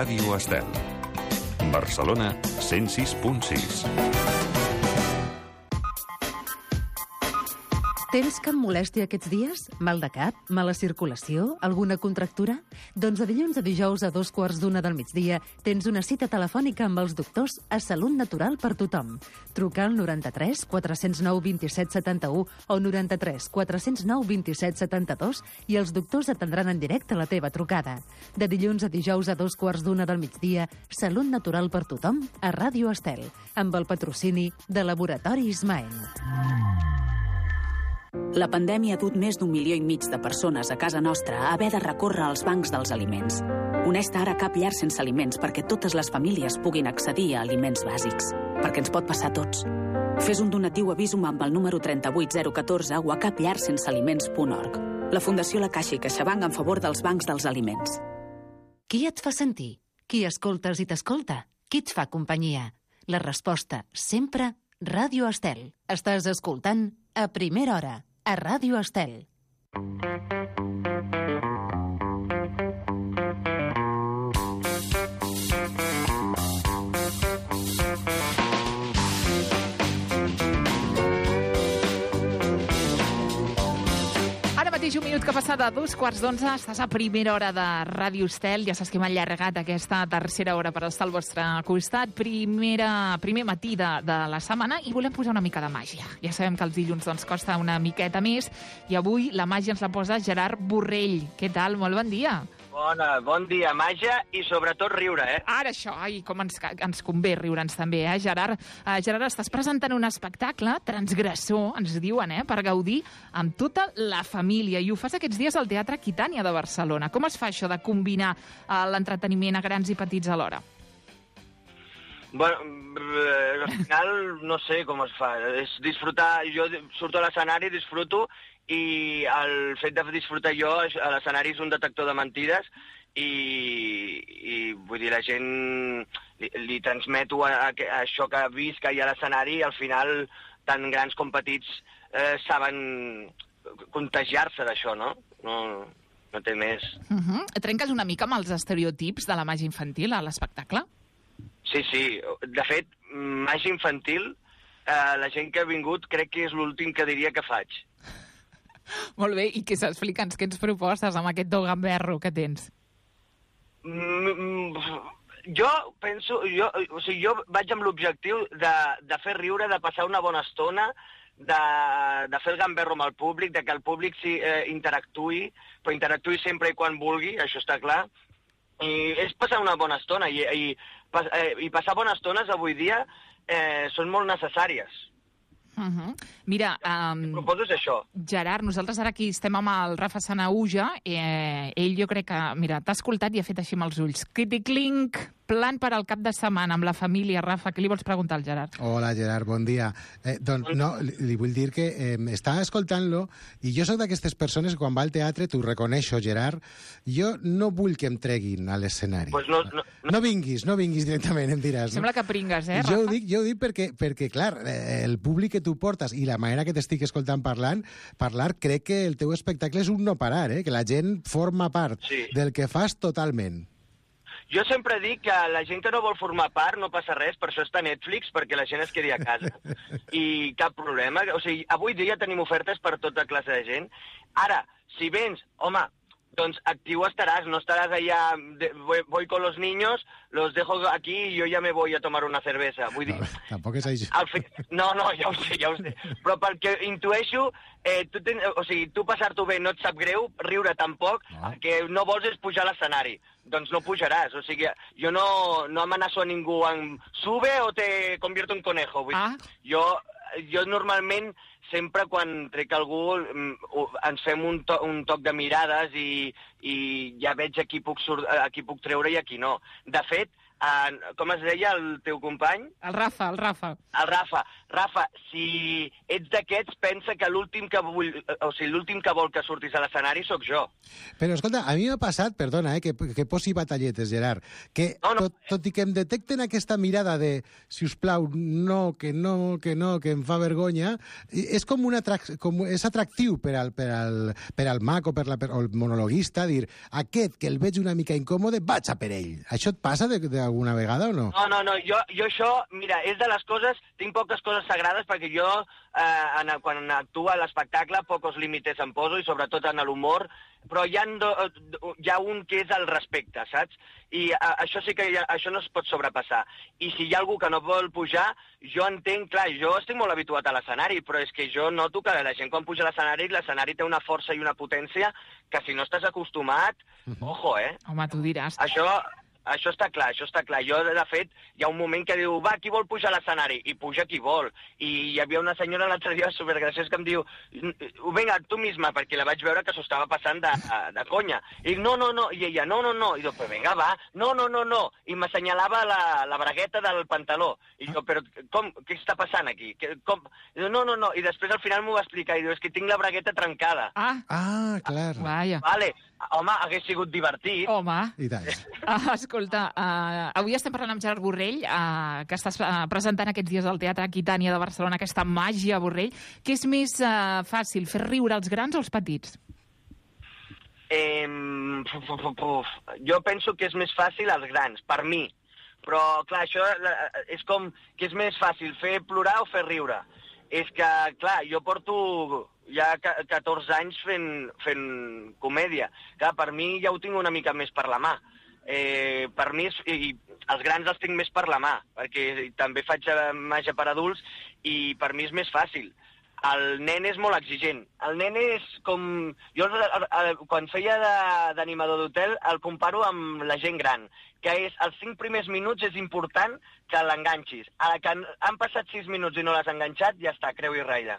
Ràdio Estel. Barcelona, cent sis punt sis. Tens cap molèstia aquests dies? Mal de cap? Mala circulació? Alguna contractura? Doncs de dilluns a dijous a dos quarts d'una del migdia tens una cita telefònica amb els doctors a Salut Natural per tothom. Truca al noranta-tres quatre zero nou dos set set u o noranta-tres quatre zero nou dos set set dos i els doctors atendran en directe la teva trucada. De dilluns a dijous a dos quarts d'una del migdia, Salut Natural per tothom a Ràdio Estel, amb el patrocini de Laboratori Ismael. La pandèmia ha dut més d'un milió i mig de persones a casa nostra a haver de recórrer als bancs dels aliments. Honesta, ara cap llar sense aliments perquè totes les famílies puguin accedir a aliments bàsics. Perquè ens pot passar a tots. Fes un donatiu a Visum amb el número trenta-vuit zero catorze o a capllarsensealiments punt org. La Fundació La Caixa i CaixaBank en favor dels bancs dels aliments. Qui et fa sentir? Qui escoltes i t'escolta? Qui et fa companyia? La resposta, sempre, Ràdio Estel. Estàs escoltant a primera hora, a Ràdio Estel. Mateix un minut que ha passat a dos quarts d'onze, estàs a primera hora de Ràdio Estel, ja saps que hem allargat aquesta tercera hora per estar al vostre costat, primera, primer matí de, de la setmana, i volem posar una mica de màgia. Ja sabem que els dilluns doncs, costa una miqueta més, i avui la màgia ens la posa Gerard Borrell. Què tal? Molt bon dia. Bona, bon dia, màgia i sobretot riure, eh? Ara això, ai, com ens, ens convé riure'ns també, eh, Gerard? Uh, Gerard, estàs presentant un espectacle transgressor, ens diuen, eh, per gaudir amb tota la família, i ho fas aquests dies al Teatre Aquitània de Barcelona. Com es fa això de combinar uh, l'entreteniment a grans i petits alhora? Bueno, al final no sé com es fa, és disfrutar, jo surto a l'escenari, disfruto, i el fet de disfrutar jo a l'escenari és un detector de mentides i, i vull dir, la gent li, li transmeto a, a, a això que visc ahir a l'escenari i al final tant grans com petits eh, saben contagiar-se d'això, no? No, no té més. Uh-huh. Trenques una mica amb els estereotips de la màgia infantil a l'espectacle? Sí, sí. De fet, màgia infantil, eh, la gent que ha vingut crec que és l'últim que diria que faig. Molt bé, i què s'explica'ns? Què ens proposes amb aquest do gamberro que tens? Mm, jo penso, jo, o sigui, jo vaig amb l'objectiu de, de fer riure, de passar una bona estona, de, de fer el gamberro amb el públic, de que el públic sí, eh, interactuï, però interactuï sempre i quan vulgui, això està clar, i és passar una bona estona, i, i, eh, i passar bones estones avui dia eh, són molt necessàries. Uh-huh. Mira, um, proposo és això. Gerard, nosaltres ara aquí estem amb el Rafa Sanauja, eh, ell jo crec que, mira, t'ha escoltat i ha fet així amb els ulls. Criticlink, plan per al cap de setmana amb la família. Rafa, què li vols preguntar al Gerard? Hola, Gerard, bon dia. Eh, doncs, no, li, li vull dir que eh, estava escoltant-lo i jo soc d'aquestes persones que quan va al teatre, t'ho reconeixo, Gerard, jo no vull que em treguin a l'escenari. Pues no, no, no. no vinguis, no vinguis directament, em diràs. No? Sembla que pringues, eh, Rafa? Jo ho dic, jo ho dic perquè, perquè clar, eh, el públic que tu portes i la manera que t'estic escoltant parlant, parlar, crec que el teu espectacle és un no parar, eh? Que la gent forma part sí. del que fas totalment. Jo sempre dic que la gent que no vol formar part no passa res, per això està Netflix, perquè la gent es quedi a casa. I cap problema. O sigui, avui dia tenim ofertes per tota classe de gent. Ara, si vens, home, doncs actiu estaràs, no estaràs allà, de, voy, voy con los niños, los dejo aquí y yo ya me voy a tomar una cerveza. Vull dir... No, tampoc és això. Fi... No, no, ja ho sé, ja ho sé. Però pel que intueixo, eh, tu, ten... o sigui, tu passar-t'ho bé no et sap greu, riure tampoc, no. El que no vols és pujar a l'escenari. Doncs no pujaràs, o sigui, jo no, no amenaço a ningú en sube o te convierto en conejo. Vull dir, ah. jo, jo normalment sempre quan trec algú ens fem un, to un toc de mirades i, i ja veig a qui puc, a qui puc treure i a qui no. De fet, Uh, com es deia el teu company? El Rafa, el Rafa. El Rafa. Rafa, si ets d'aquests, pensa que l'últim que vull, o sigui, l'últim que vol que surtis a l'escenari sóc jo. Però, escolta, a mi m'ha passat, perdona, eh, que, que posi batalletes, Gerard, que no, no. Tot, tot i que em detecten aquesta mirada de, si us plau, no, que no, que no, que em fa vergonya, és com, una atrac com és atractiu per al, per al, per al mag o per la, per, o el monologuista dir, aquest que el veig una mica incòmode, vaig a per ell. Això et passa d'alguna vegada o no? No, no, no, jo, jo això, mira, és de les coses, tinc poques coses sagrades perquè jo, eh, en, quan actuo a l'espectacle, pocos límites em poso, i sobretot en l'humor, però hi ha, do, hi ha un que és el respecte, saps? I a, això sí que ha, això no es pot sobrepassar. I si hi ha algú que no vol pujar, jo entenc, clar, jo estic molt habituat a l'escenari, però és que jo noto que la gent quan puja a l'escenari, l'escenari té una força i una potència que si no estàs acostumat, uh-huh. ojo, eh? Home, tu diràs. Això... Això està clar, això està clar. Jo, de fet, hi ha un moment que diu, va, qui vol pujar a l'escenari? I puja qui vol. I hi havia una senyora l'altre dia supergraciós que em diu, vinga, tu misma, perquè la vaig veure que s'ho estava passant de, de conya. I dic, no, no, no. I ella, no, no, no. I dic, però vinga, va. No, no, no, no. I m'assenyalava la, la bragueta del pantaló. I jo, però com, què està passant aquí? Com? I diu, no, no, no. I després al final m'ho va explicar. I diu, és que tinc la bragueta trencada. Ah, ah clar. Vaja. Vale. Home, hagués sigut divertit. Home. I tant. Uh, escolta, uh, avui estem parlant amb Gerard Borrell, uh, que estàs uh, presentant aquests dies al Teatre Aquitània de Barcelona, aquesta màgia, Borrell. Què és més uh, fàcil, fer riure els grans o els petits? Eh, puf, puf, puf. Jo penso que és més fàcil als grans, per mi. Però, clar, això és com que és més fàcil fer plorar o fer riure. És que, clar, jo porto ja catorze anys fent, fent comèdia. Clar, per mi ja ho tinc una mica més per la mà. Eh, per mi, és, i els grans els tinc més per la mà, perquè també faig màgia per adults i per mi és més fàcil. El nen és molt exigent. El nen és com... Jo quan feia d'animador d'hotel el comparo amb la gent gran, que és els cinc primers minuts és important que l'enganxis. A la que han passat sis minuts i no l'has enganxat, ja està, creu i raïda.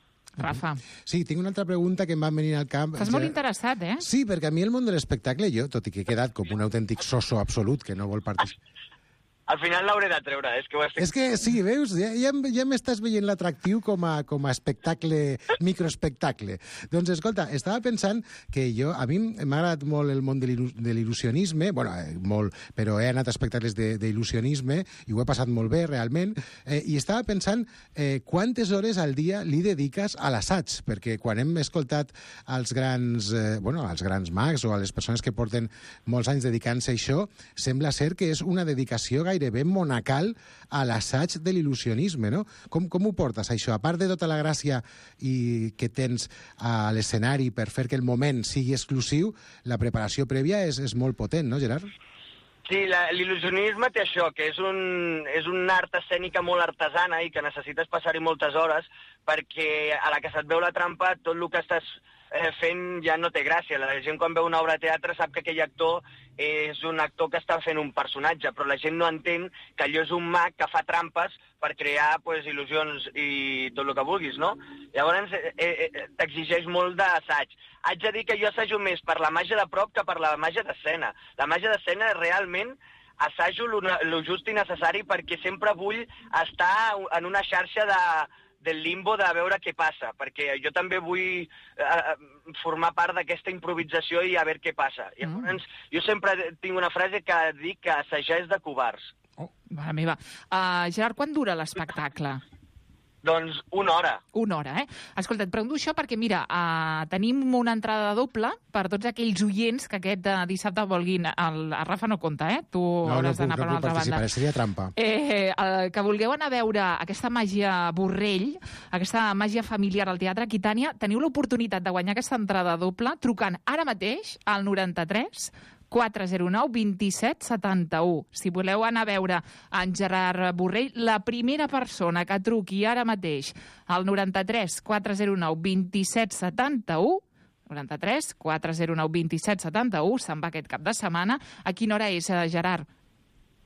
Rafa. Sí, tinc una altra pregunta que em va venir al camp. Estàs molt interessat, eh? Sí, perquè a mi el món de l'espectacle, jo, tot i que he quedat com un autèntic soso absolut que no vol participar... Al final l'hauré de treure, és que ho estic... És que, sí, veus, ja, ja, ja m'estàs veient l'atractiu com, a, com a espectacle, microespectacle. Doncs, escolta, estava pensant que jo, a mi m'ha agradat molt el món de l'il·lusionisme, bueno, eh, molt, però he anat a espectacles d'il·lusionisme i ho he passat molt bé, realment, eh, i estava pensant eh, quantes hores al dia li dediques a l'assaig, perquè quan hem escoltat als grans, eh, bueno, als grans mags o a les persones que porten molts anys dedicant-se a això, sembla ser que és una dedicació gairebé monacal a l'assaig de l'il·lusionisme, no? Com, com ho portes, això? A part de tota la gràcia i que tens a l'escenari per fer que el moment sigui exclusiu, la preparació prèvia és, és molt potent, no, Gerard? Sí, l'il·lusionisme té això, que és un, és un art escènica molt artesana i que necessites passar-hi moltes hores perquè a la que se't veu la trampa tot el que estàs eh, fent ja no té gràcia. La gent quan veu una obra de teatre sap que aquell actor és un actor que està fent un personatge, però la gent no entén que allò és un mag que fa trampes per crear pues, il·lusions i tot el que vulguis, no? Llavors eh, eh, t'exigeix molt d'assaig. Haig de dir que jo assajo més per la màgia de prop que per la màgia d'escena. La màgia d'escena realment assajo el just i necessari perquè sempre vull estar en una xarxa de, del limbo de veure què passa, perquè jo també vull eh, formar part d'aquesta improvisació i a veure què passa. Llavors, jo sempre tinc una frase que dic que assajar és de covards. Oh, mare meva. Uh, Gerard, quan dura l'espectacle? Doncs una hora. Una hora, eh? Escolta, et pregunto això perquè, mira, uh, tenim una entrada doble per tots aquells oients que aquest uh, dissabte vulguin... El, el Rafa no compta, eh? Tu no, hauràs no d'anar per una altra banda. Seria trampa. Eh, el, que vulgueu anar a veure aquesta màgia Borrell, aquesta màgia familiar al Teatre Aquitània, teniu l'oportunitat de guanyar aquesta entrada doble trucant ara mateix al noranta-tres quatre zero nou vint-i-set setanta-u. Si voleu anar a veure en Gerard Borrell, la primera persona que truqui ara mateix al noranta-tres quatre zero nou vint-i-set setanta-u, noranta-tres quatre zero nou vint-i-set setanta-u, se'n va aquest cap de setmana. A quina hora és, Gerard?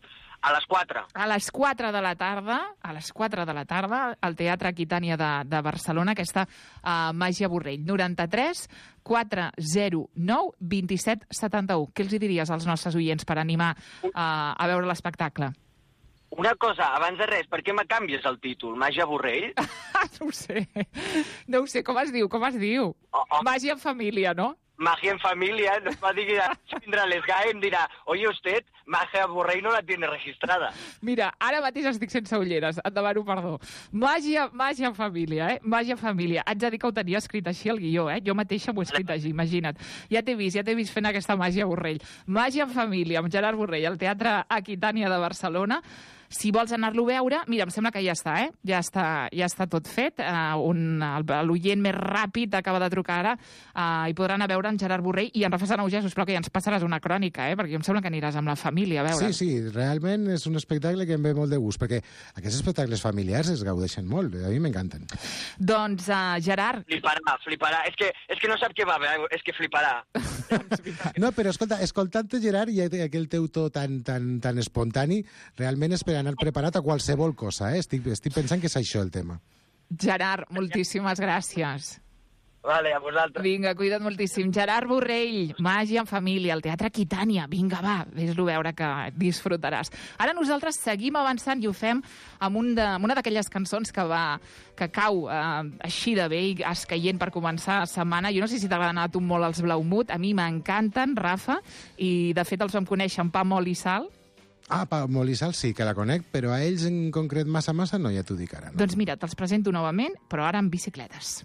A les quatre. A les quatre de la tarda, a les quatre de la tarda, al Teatre Aquitània de, de Barcelona, aquesta uh, Màgia Borrell. noranta-tres quatre zero nou dos set set u. Què els hi diries als nostres oients per animar uh, a veure l'espectacle? Una cosa, abans de res, per què me canvies el títol? Màgia Borrell? No ho sé. No ho sé. Com es diu? Com es diu? Oh, oh. Màgia en família, no? Magia en familia, nos va a decir, vindrà l'Esgae i em dirà, oye, usted, Magia Borrell no la tiene registrada. Mira, ara mateix estic sense ulleres, et demano perdó. Màgia, màgia en família, eh? Màgia en família. Haig de dir que ho tenia escrit així al guió, eh? Jo mateixa m'ho he escrit així, imagina't. Ja t'he vist, ja t'he vist fent aquesta Màgia Borrell. Màgia en família, amb Gerard Borrell, al Teatre Aquitània de Barcelona. Si vols anar-lo a veure, mira, em sembla que ja està, eh? Ja està, ja està tot fet. Uh, un, l'oient més ràpid acaba de trucar ara uh, i podran anar a veure en Gerard Borrell i en Rafa Sanahuja, sisplau, que ja ens passaràs una crònica, eh? Perquè em sembla que aniràs amb la família a veure. Sí, sí, realment és un espectacle que em ve molt de gust, perquè aquests espectacles familiars es gaudeixen molt, a mi m'encanten. Doncs, uh, Gerard... Fliparà, fliparà. És que, és que no sap què va veure, és que fliparà. No, però escolta, escoltant-te, Gerard, i aquell teu to tan, tan, tan espontani, realment és per anar preparat a qualsevol cosa, eh? Estic, estic pensant que és això el tema. Gerard, moltíssimes gràcies. Vale, a vosaltres. Vinga, cuida't moltíssim. Gerard Borrell, Màgia en família, al Teatre Aquitània. Vinga, va, vés-lo veure que disfrutaràs. Ara nosaltres seguim avançant i ho fem amb, un de, amb una d'aquelles cançons que va que cau eh, així de bé i escaient per començar la setmana. Jo no sé si t'agraden a tu molt els Blaumut, a mi m'encanten, Rafa, i de fet els vam conèixer amb pa, mol i sal. Ah, pa, mol i sal sí que la conec, però a ells en concret massa massa no, ja t'ho dic ara. No? Doncs mira, te'ls presento novament, però ara amb bicicletes.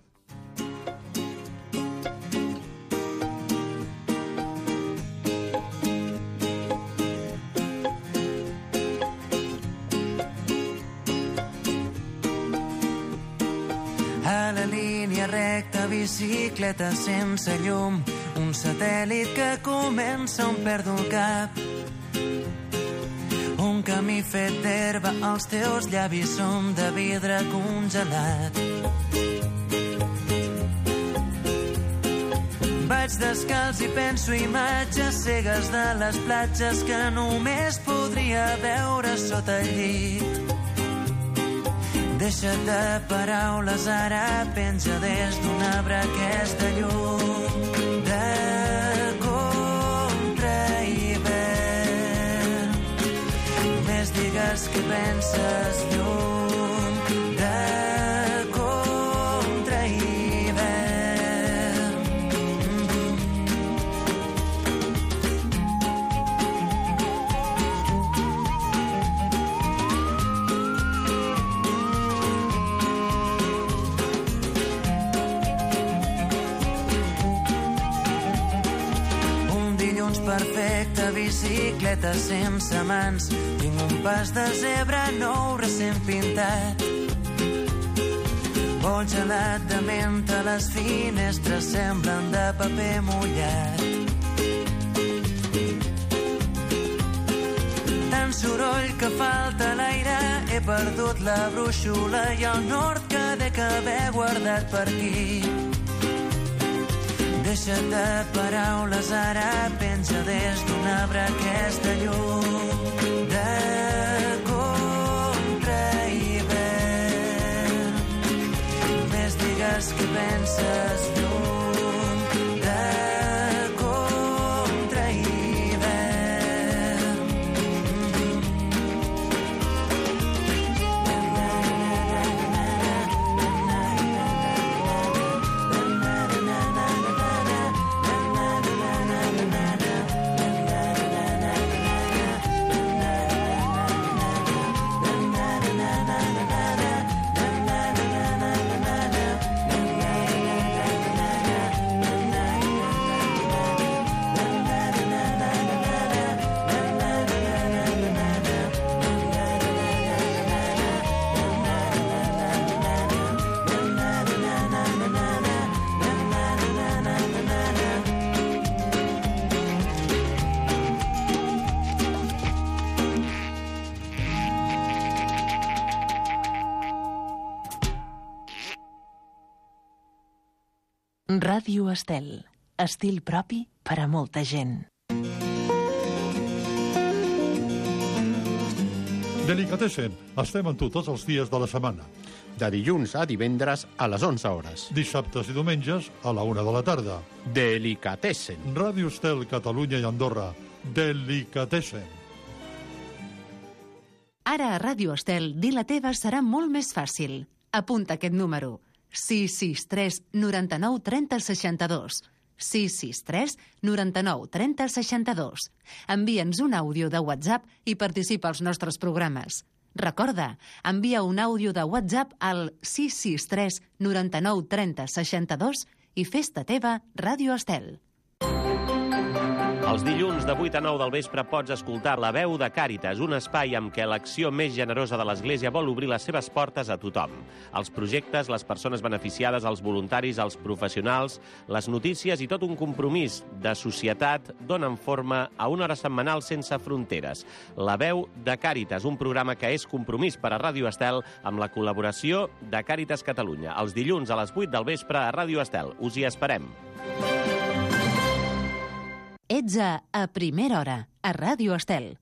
A la línia recta, bicicleta sense llum, un satèl·lit que comença on perdo el cap. Un camí fet d'herba, els teus llavis són de vidre congelat. Vaig descalç i penso imatges cegues de les platges que només podria veure sota el llit. Deixa't de paraules, ara penja des d'un arbre aquesta llum de digues que penses lluny de contra hivern. Un dilluns perfecte, bicicleta sense mans, tinc un pas de zebra nou recent pintat. Vol gelat de menta, les finestres semblen de paper mullat. Tant soroll que falta l'aire, he perdut la brúixola i el nord que dec haver guardat per aquí. Deixa't de paraules, ara penja des d'un arbre aquesta llum de contra hivern. Més digues que penses lluny de contra hivern. Ràdio Estel. Estil propi per a molta gent. Delicatessen, estem amb tu tots els dies de la setmana. De dilluns a divendres a les onze hores. Dissabtes i diumenges a la una de la tarda. Delicatessen. Ràdio Estel, Catalunya i Andorra. Delicatessen. Ara a Ràdio Estel, dir la teva serà molt més fàcil. Apunta aquest número. sis sis tres noranta-nou trenta seixanta-dos. sis sis tres noranta-nou trenta seixanta-dos. Envia'ns un àudio de WhatsApp i participa als nostres programes. Recorda, envia un àudio de WhatsApp al sis sis tres noranta-nou trenta seixanta-dos i fes-te teva Ràdio Estel. Els dilluns de vuit a nou del vespre pots escoltar La Veu de Càritas, un espai amb què l'acció més generosa de l'Església vol obrir les seves portes a tothom. Els projectes, les persones beneficiades, els voluntaris, els professionals, les notícies i tot un compromís de societat donen forma a una hora setmanal sense fronteres. La Veu de Càritas, un programa que és compromís per a Ràdio Estel amb la col·laboració de Càritas Catalunya. Els dilluns a les vuit del vespre a Ràdio Estel. Us hi esperem. Ets a A Primera Hora, a Ràdio Estel.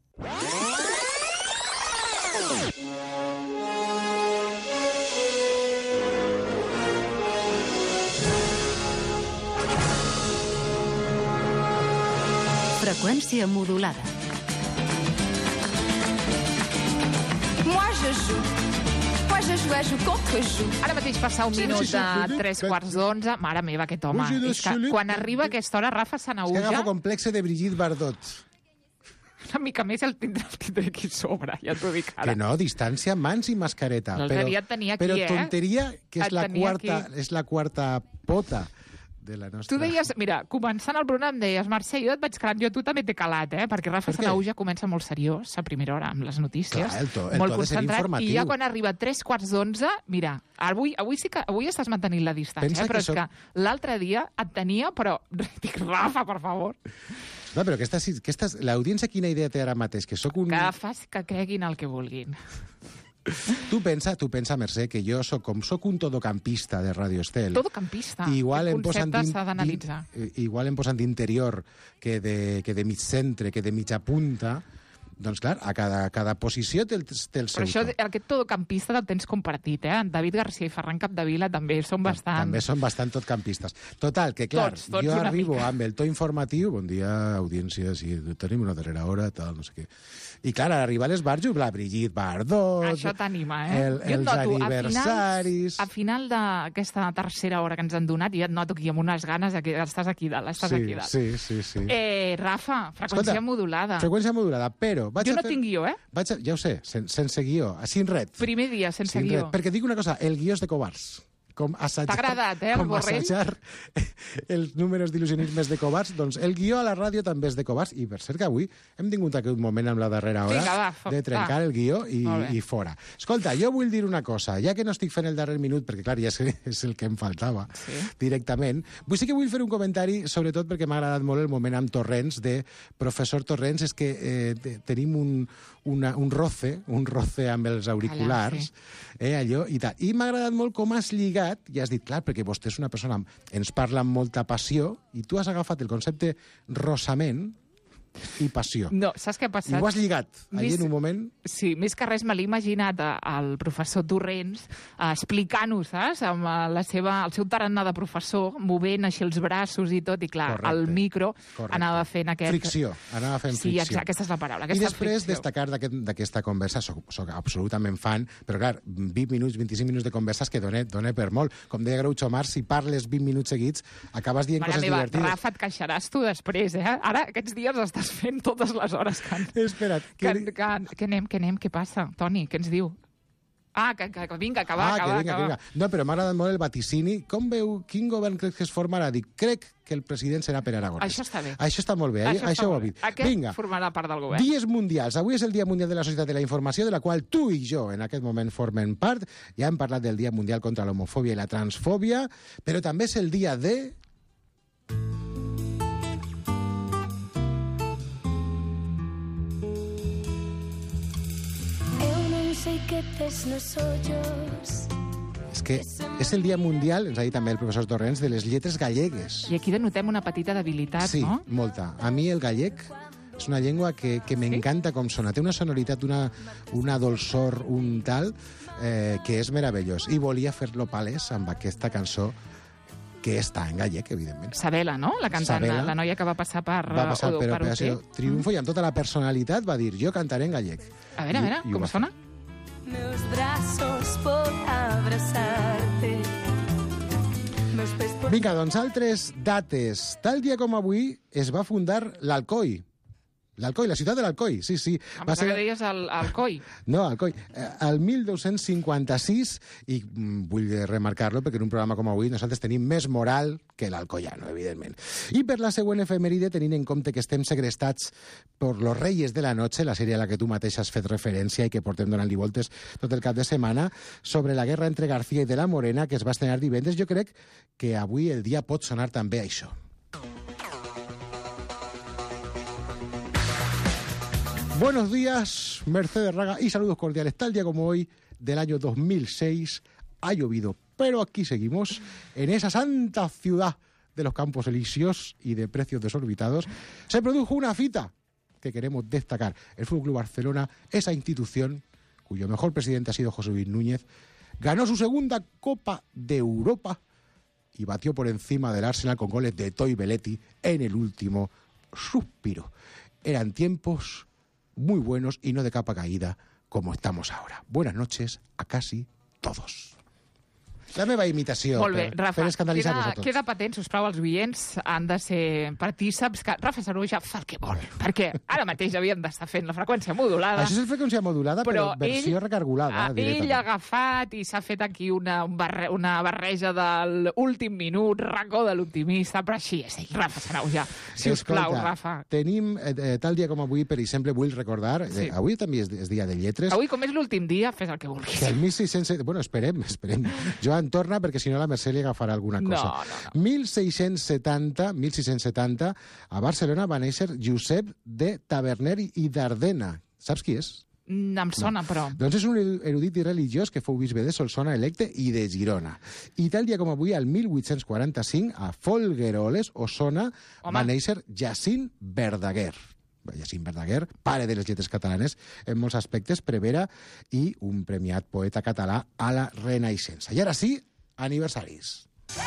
Freqüència modulada. Moi je joue. Moi je joue, je contre joue. Ara mateix passa un minut de tres quarts d'onze. Mare meva, aquest home. És que quan arriba a aquesta hora, Rafa Sanauja... És que agafo complexe de Brigitte Bardot. Una mica més el tindrà, el tindré aquí sobre, ja t'ho dic ara. Que no, distància, mans i mascareta. L'altre dia et tenia aquí, però eh? Però tonteria, que és Et la, tenia quarta, aquí. és la quarta pota de la nostra... Tu deies, mira, començant el programa em deies, Mercè, jo et vaig calant, jo tu també t'he calat, eh? Perquè Rafa Sanauja comença molt seriós a primera hora amb les notícies. Clar, el to, el molt to de ser concentrat, informatiu. I ja quan arriba a tres quarts d'onze, mira, avui, avui sí que avui estàs mantenint la distància, Pensa eh? però que és soc- que l'altre dia et tenia, però dic, Rafa, per favor, No, però aquesta, aquesta, l'audiència quina idea té ara mateix? Que sóc un... que fas que creguin el que vulguin. Tu pensa, tu pensa, Mercè, que jo soc com soc un todocampista de Radio Estel. Todocampista. Igual Aquest em posen concepte din- s'ha d'analitzar. din- Igual em posen d'interior que de, que de mig centre, que de mitja punta. Doncs clar, a cada, cada posició té el, té el seu Però això, to. aquest todocampista el tens compartit, eh? En David García i Ferran Capdevila també són bastant... També són bastant totcampistes. Total, que clar, Tots, tots jo una arribo mica. amb el to informatiu, bon dia, audiència, sí, tenim una darrera hora, tal, no sé què. I clar, al arribar a l'esbarjo, la Brigitte Bardot... Això t'anima, eh? El, Jo et els noto, aniversaris... A final, a final d'aquesta tercera hora que ens han donat, ja et noto aquí amb unes ganes de que estàs aquí dalt, estàs sí, aquí dalt. sí, sí, sí. Eh, Rafa, freqüència Escolta, modulada. Freqüència modulada, però... Vaig Jo a no fer... tinc guió, eh? Vaig a... Ja ho sé, sen, sense guió, així en ret. Primer dia, sense Sin guió. ret, perquè dic una cosa, el guió és de covards. Com assajar, T'ha agradat, eh, el com Borrell? assajar els números d'il·lusionismes de covards, doncs el guió a la ràdio també és de covards, i per cert que avui hem tingut aquest moment amb la darrera hora Vinga, va, fa- de trencar va. el guió i, Molt bé. i fora. Escolta, jo vull dir una cosa, ja que no estic fent el darrer minut, perquè clar, ja és, és el que em faltava Sí. directament, vull sí que vull fer un comentari, sobretot perquè m'ha agradat molt el moment amb Torrents, de professor Torrents, és que eh, te- tenim un, una, un roce, un roce amb els auriculars, eh, allò i tal. I m'ha agradat molt com has lligat, i has dit, clar, perquè vostè és una persona, ens parla amb molta passió, i tu has agafat el concepte rosament i passió. No, saps què ha passat? I ho has lligat, allà Més- en un moment... Sí, més que res me l'he imaginat a- al professor Torrents eh, explicant-ho, saps? Amb eh, la seva, el seu tarannà de professor, movent així els braços i tot, i clar, Correcte, el micro correcte. anava fent aquest... Fricció, anava fent Sí, fricció. exacte, aquesta és la paraula, I aquesta després fricció. destacar d'aquest- d'aquesta conversa, soc, soc absolutament fan, però clar, vint minuts, vint-i-cinc minuts de converses que dona, dona per molt. Com deia Groucho Marx, si parles vint minuts seguits, acabes dient Mare coses meva, divertides. Rafa, et queixaràs tu després, eh? Ara, aquests dies estàs fent totes les hores que... Espera't, que, que, que, que anem, que anem, què passa? Toni, què ens diu? Ah, que, que, que vinga, que va, ah, que, que va, vinga, que que va. vinga. No, però m'ha agradat molt el vaticini. Com veu, quin govern crec que es formarà? Dic, crec que el president serà per Aragonès. Això està bé. Això està molt bé, Això, això, està ho molt ha bé. dit. Aquest Vinga, formarà part del govern. dies mundials. Avui és el Dia Mundial de la Societat de la Informació, de la qual tu i jo en aquest moment formem part. Ja hem parlat del Dia Mundial contra l'homofòbia i la transfòbia, però també és el dia de... Eu non sei que tes nos ollos. És que és el Dia Mundial, ens ha dit també el professor Torrents, de les lletres gallegues. I aquí denotem una petita debilitat, Sí, no? molta. A mi el gallec És una llengua que, que m'encanta com sona. Té una sonoritat, una, una dolçor, un tal, eh, que és meravellós. I volia fer-lo palès amb aquesta cançó que està en gallec, evidentment. Sabela, no? La cantant, Sabela. la noia que va passar per, Va passar o, per per Operació Triunfo i amb tota la personalitat va dir jo cantaré en gallec. A veure, a veure, I, i com sona? Meus braços por abraçar-te. Meus pés por... Vinga, doncs altres dates. Tal dia com avui es va fundar l'Alcoi. L'Alcoi, la ciutat de l'Alcoi, sí, sí. Em va ser... que deies el, el coi. No, Alcoi. Eh, el mil dos-cents cinquanta-sis, i mm, vull remarcar-lo perquè en un programa com avui nosaltres tenim més moral que l'alcoiano, evidentment. I per la següent efemèride, tenint en compte que estem segrestats per Los Reyes de la Noche, la sèrie a la que tu mateix has fet referència i que portem donant-li voltes tot el cap de setmana, sobre la guerra entre García i de la Morena, que es va estrenar divendres, jo crec que avui el dia pot sonar també això. Buenos días, Mercedes Raga, y saludos cordiales. Tal día como hoy, del año dos mil seis, ha llovido, pero aquí seguimos, en esa santa ciudad de los Campos Elíseos y de precios desorbitados, se produjo una cita que queremos destacar. El Fútbol Club Barcelona, esa institución, cuyo mejor presidente ha sido José Luis Núñez, ganó su segunda Copa de Europa y batió por encima del Arsenal con goles de Toy Belletti en el último suspiro. Eran tiempos muy buenos y no de capa caída como estamos ahora. Buenas noches a casi todos. La meva imitació Molt bé, per, Rafa, per escandalitzar-nos queda, a tots. queda patent, sisplau, els oients han de ser partíceps que Rafa Saruja fa el que vol, perquè ara mateix havíem d'estar fent la freqüència modulada. Això és la freqüència modulada, però, però versió ell, recargolada. a, ell ha agafat i s'ha fet aquí una, un barre, una barreja de l'últim minut, racó de l'optimista, però així és ell, Rafa Saruja. Sisplau, Escolta, Rafa. Tenim, eh, tal dia com avui, per exemple, vull recordar, Sí. eh, avui també és, és dia de lletres, Avui, com és l'últim dia, fes el que vulguis. que el mil sis-cents... Bueno, esperem, esperem. Joan, torna, perquè si no la Mercè li agafarà alguna cosa. No, no, no. mil sis-cents setanta, mil sis-cents setanta, a Barcelona va néixer Josep de Taverner i d'Ardena. Saps qui és? Mm, Em sona, però... Doncs és un erudit i religiós que fou bisbe de Solsona electe i de Girona. I tal dia com avui, al mil vuit-cents quaranta-cinc, a Folgueroles, Osona, Home. va néixer Jacint Verdaguer. Jacint Verdaguer, pare de les lletres catalanes en molts aspectes, prevera i un premiat poeta català a la Renaixença. I ara sí, aniversaris.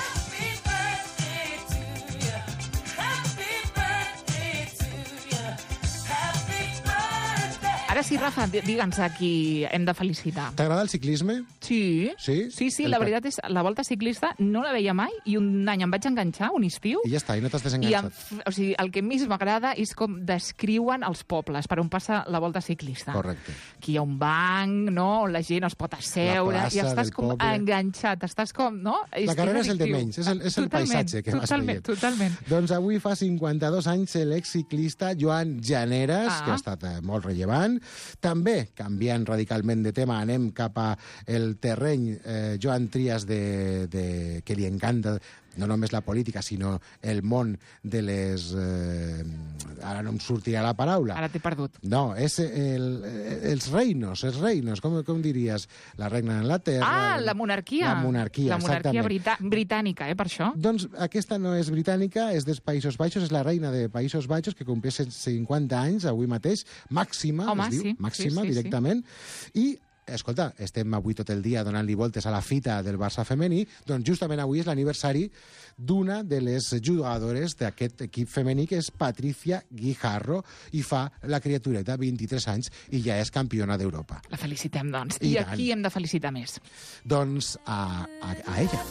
Ara sí, Rafa, di- digue'ns a qui hem de felicitar. T'agrada el ciclisme? Sí. Sí? Sí, sí, El la que- veritat és, la volta ciclista no la veia mai i un any em vaig enganxar, un estiu, I ja està, i no t'has i em, desenganxat. f- o sigui, el que més m'agrada és com descriuen els pobles per on passa la volta ciclista. Correcte. Aquí hi ha un banc, no?, on la gent es pot asseure, La plaça i estàs del com poble. enganxat, estàs com, no? La carrera és el de menys, és el, és el Totalment, paisatge que vas totalment, veient. Totalment, Doncs avui fa cinquanta-dos anys l'exciclista Joan Llaneras, Ah. que ha estat eh, molt rellevant. També, canviant radicalment de tema, anem cap a el terreny eh, Joan Trias, de, de, que li encanta no només la política, sinó el món de les... Eh, ara no em sortirà la paraula. Ara t'he perdut. No, és el, els reinos, els reinos, com, com diries? La reina d'Anglaterra... Ah, la monarquia. La monarquia, La monarquia exactament. brita britànica, eh, per això. Doncs aquesta no és britànica, és dels Països Baixos, és la reina de Països Baixos, que compleix cinquanta anys avui mateix, màxima, Home, es diu, sí, màxima, sí, sí, directament, i escolta, estem avui tot el dia donant-li voltes a la fita del Barça femení, doncs justament avui és l'aniversari d'una de les jugadores d'aquest equip femení, que és Patricia Guijarro, i fa la criatureta vint-i-tres anys i ja és campiona d'Europa. La felicitem, doncs. I I, tant. aquí hem de felicitar més. Doncs a, a, a ella.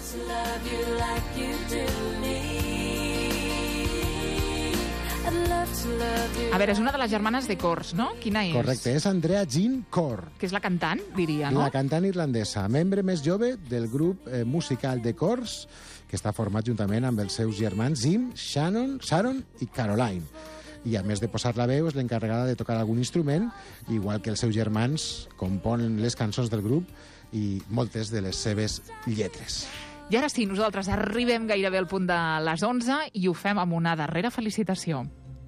A veure, és una de les germanes de Cors, no? Quina és? Correcte, és Andrea Jean Corr. Que és la cantant, diria, no? La cantant irlandesa, membre més jove del grup eh, musical de Cors, que està format juntament amb els seus germans Jim, Shannon, Sharon i Caroline. I a més de posar la veu, és l'encarregada de tocar algun instrument, igual que els seus germans componen les cançons del grup i moltes de les seves lletres. I ara sí, nosaltres arribem gairebé al punt de les onze i ho fem amb una darrera felicitació.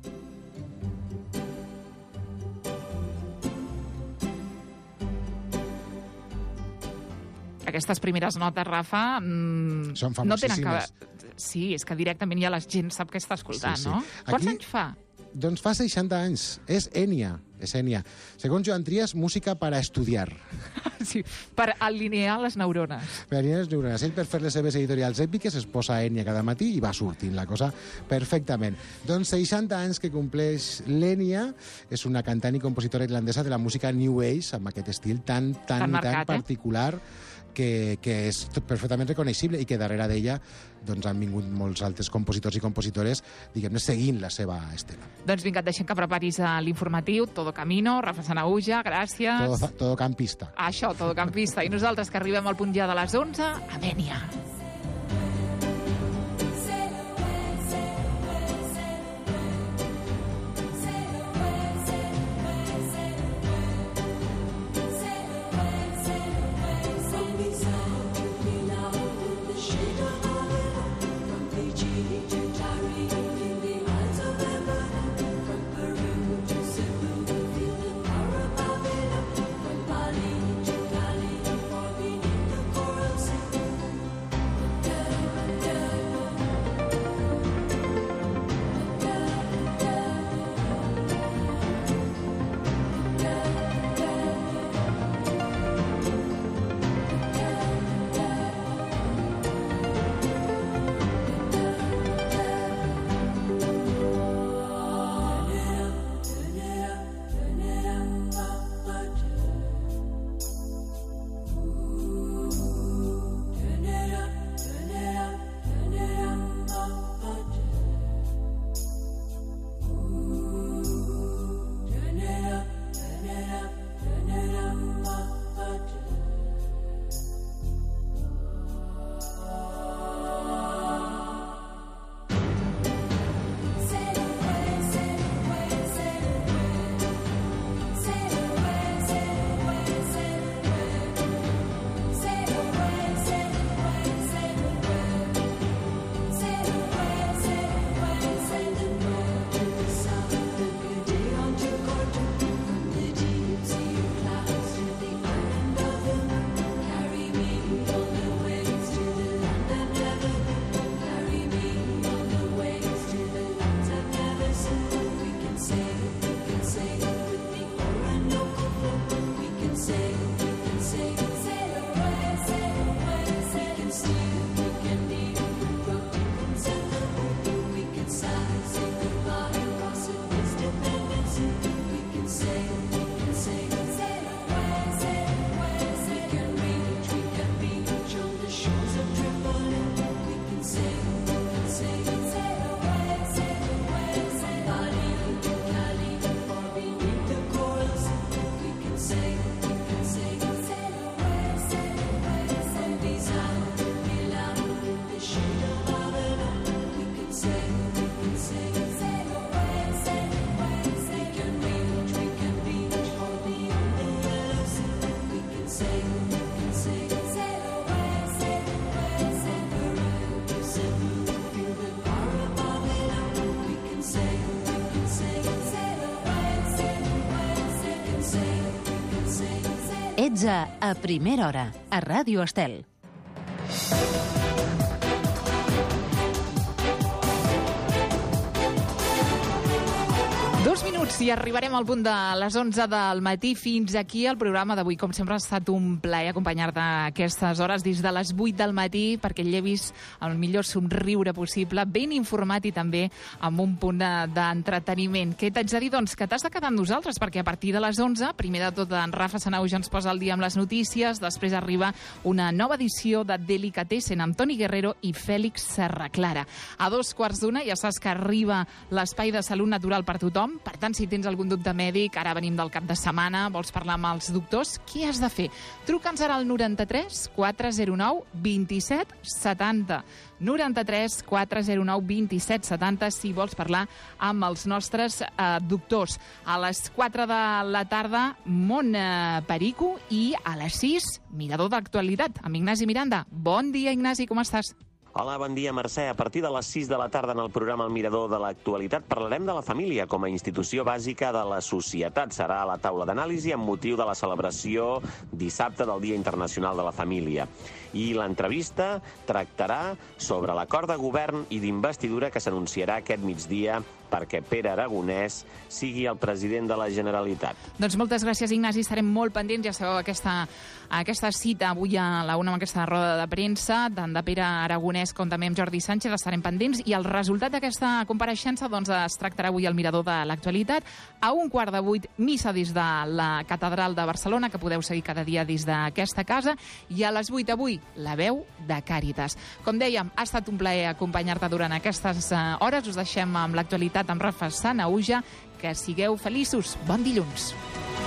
Aquestes primeres notes, Rafa, mmm, Són no tenen que... famosíssimes. Sí, és que directament ja la gent sap que està escoltant, Sí, sí. no? Quants Aquí- anys fa? Doncs fa seixanta anys. És Enya. És Enya. Segons Joan Trias, música per a estudiar. Sí, per alinear les neurones. Per alinear les neurones. Ell, per fer les seves editorials èpiques, es posa Enya cada matí i va sortint la cosa perfectament. Doncs seixanta anys que compleix l'Enya. És una cantant i compositora irlandesa de la música New Age, amb aquest estil tan, tan, tan, marcat, tan particular, eh? que, que és perfectament reconeixible i que darrere d'ella doncs, han vingut molts altres compositors i compositores, diguem-ne, seguint la seva estela. Doncs vinga, et deixem que preparis l'informatiu, Todo Camino, Rafa Sanahuja, gràcies. Todo, todo campista. Això, Todo Campista. I nosaltres, que arribem al punt ja de les onze, a Enya. Ets a, a Primera Hora, a Ràdio Estel. Dos minuts i arribarem al punt de les onze del matí. Fins aquí el programa d'avui. Com sempre ha estat un plaer acompanyar-te aquestes hores des de les vuit del matí perquè llevis el millor somriure possible, ben informat i també amb un punt d'entreteniment. Què t'haig de dir? Doncs que t'has de quedar amb nosaltres perquè a partir de les onze, primer de tot en Rafa Sanahuja ens posa el dia amb les notícies, després arriba una nova edició de Delicatessen amb Toni Guerrero i Fèlix Serraclara. A dos quarts d'una ja saps que arriba l'espai de salut natural per tothom. Per tant, si tens algun dubte mèdic, ara venim del cap de setmana, vols parlar amb els doctors, què has de fer? Truca'ns ara al noranta-tres quatre zero nou vint-i-set setanta. noranta-tres quatre zero nou vint-i-set setanta si vols parlar amb els nostres eh, doctors. A les quatre de la tarda, Món eh, Perico, i a les sis, Mirador d'actualitat, amb Ignasi Miranda. Bon dia, Ignasi, com estàs? Hola, bon dia, Mercè. A partir de les sis de la tarda en el programa El Mirador de l'Actualitat parlarem de la família com a institució bàsica de la societat. Serà a la taula d'anàlisi amb motiu de la celebració dissabte del Dia Internacional de la Família. I l'entrevista tractarà sobre l'acord de govern i d'investidura que s'anunciarà aquest migdia perquè Pere Aragonès sigui el president de la Generalitat. Doncs moltes gràcies, Ignasi. Estarem molt pendents. Ja sabeu, aquesta, aquesta cita avui a la una amb aquesta roda de premsa, tant de Pere Aragonès com també amb Jordi Sánchez, estarem pendents. I el resultat d'aquesta compareixença doncs, es tractarà avui al Mirador de l'Actualitat. A un quart de vuit, missa des de la Catedral de Barcelona, que podeu seguir cada dia des d'aquesta casa. I a les vuit avui, la veu de Càritas. Com dèiem, ha estat un plaer acompanyar-te durant aquestes hores. Us deixem amb l'actualitat amb Rafa Sanauja. Que sigueu feliços. Bon dilluns.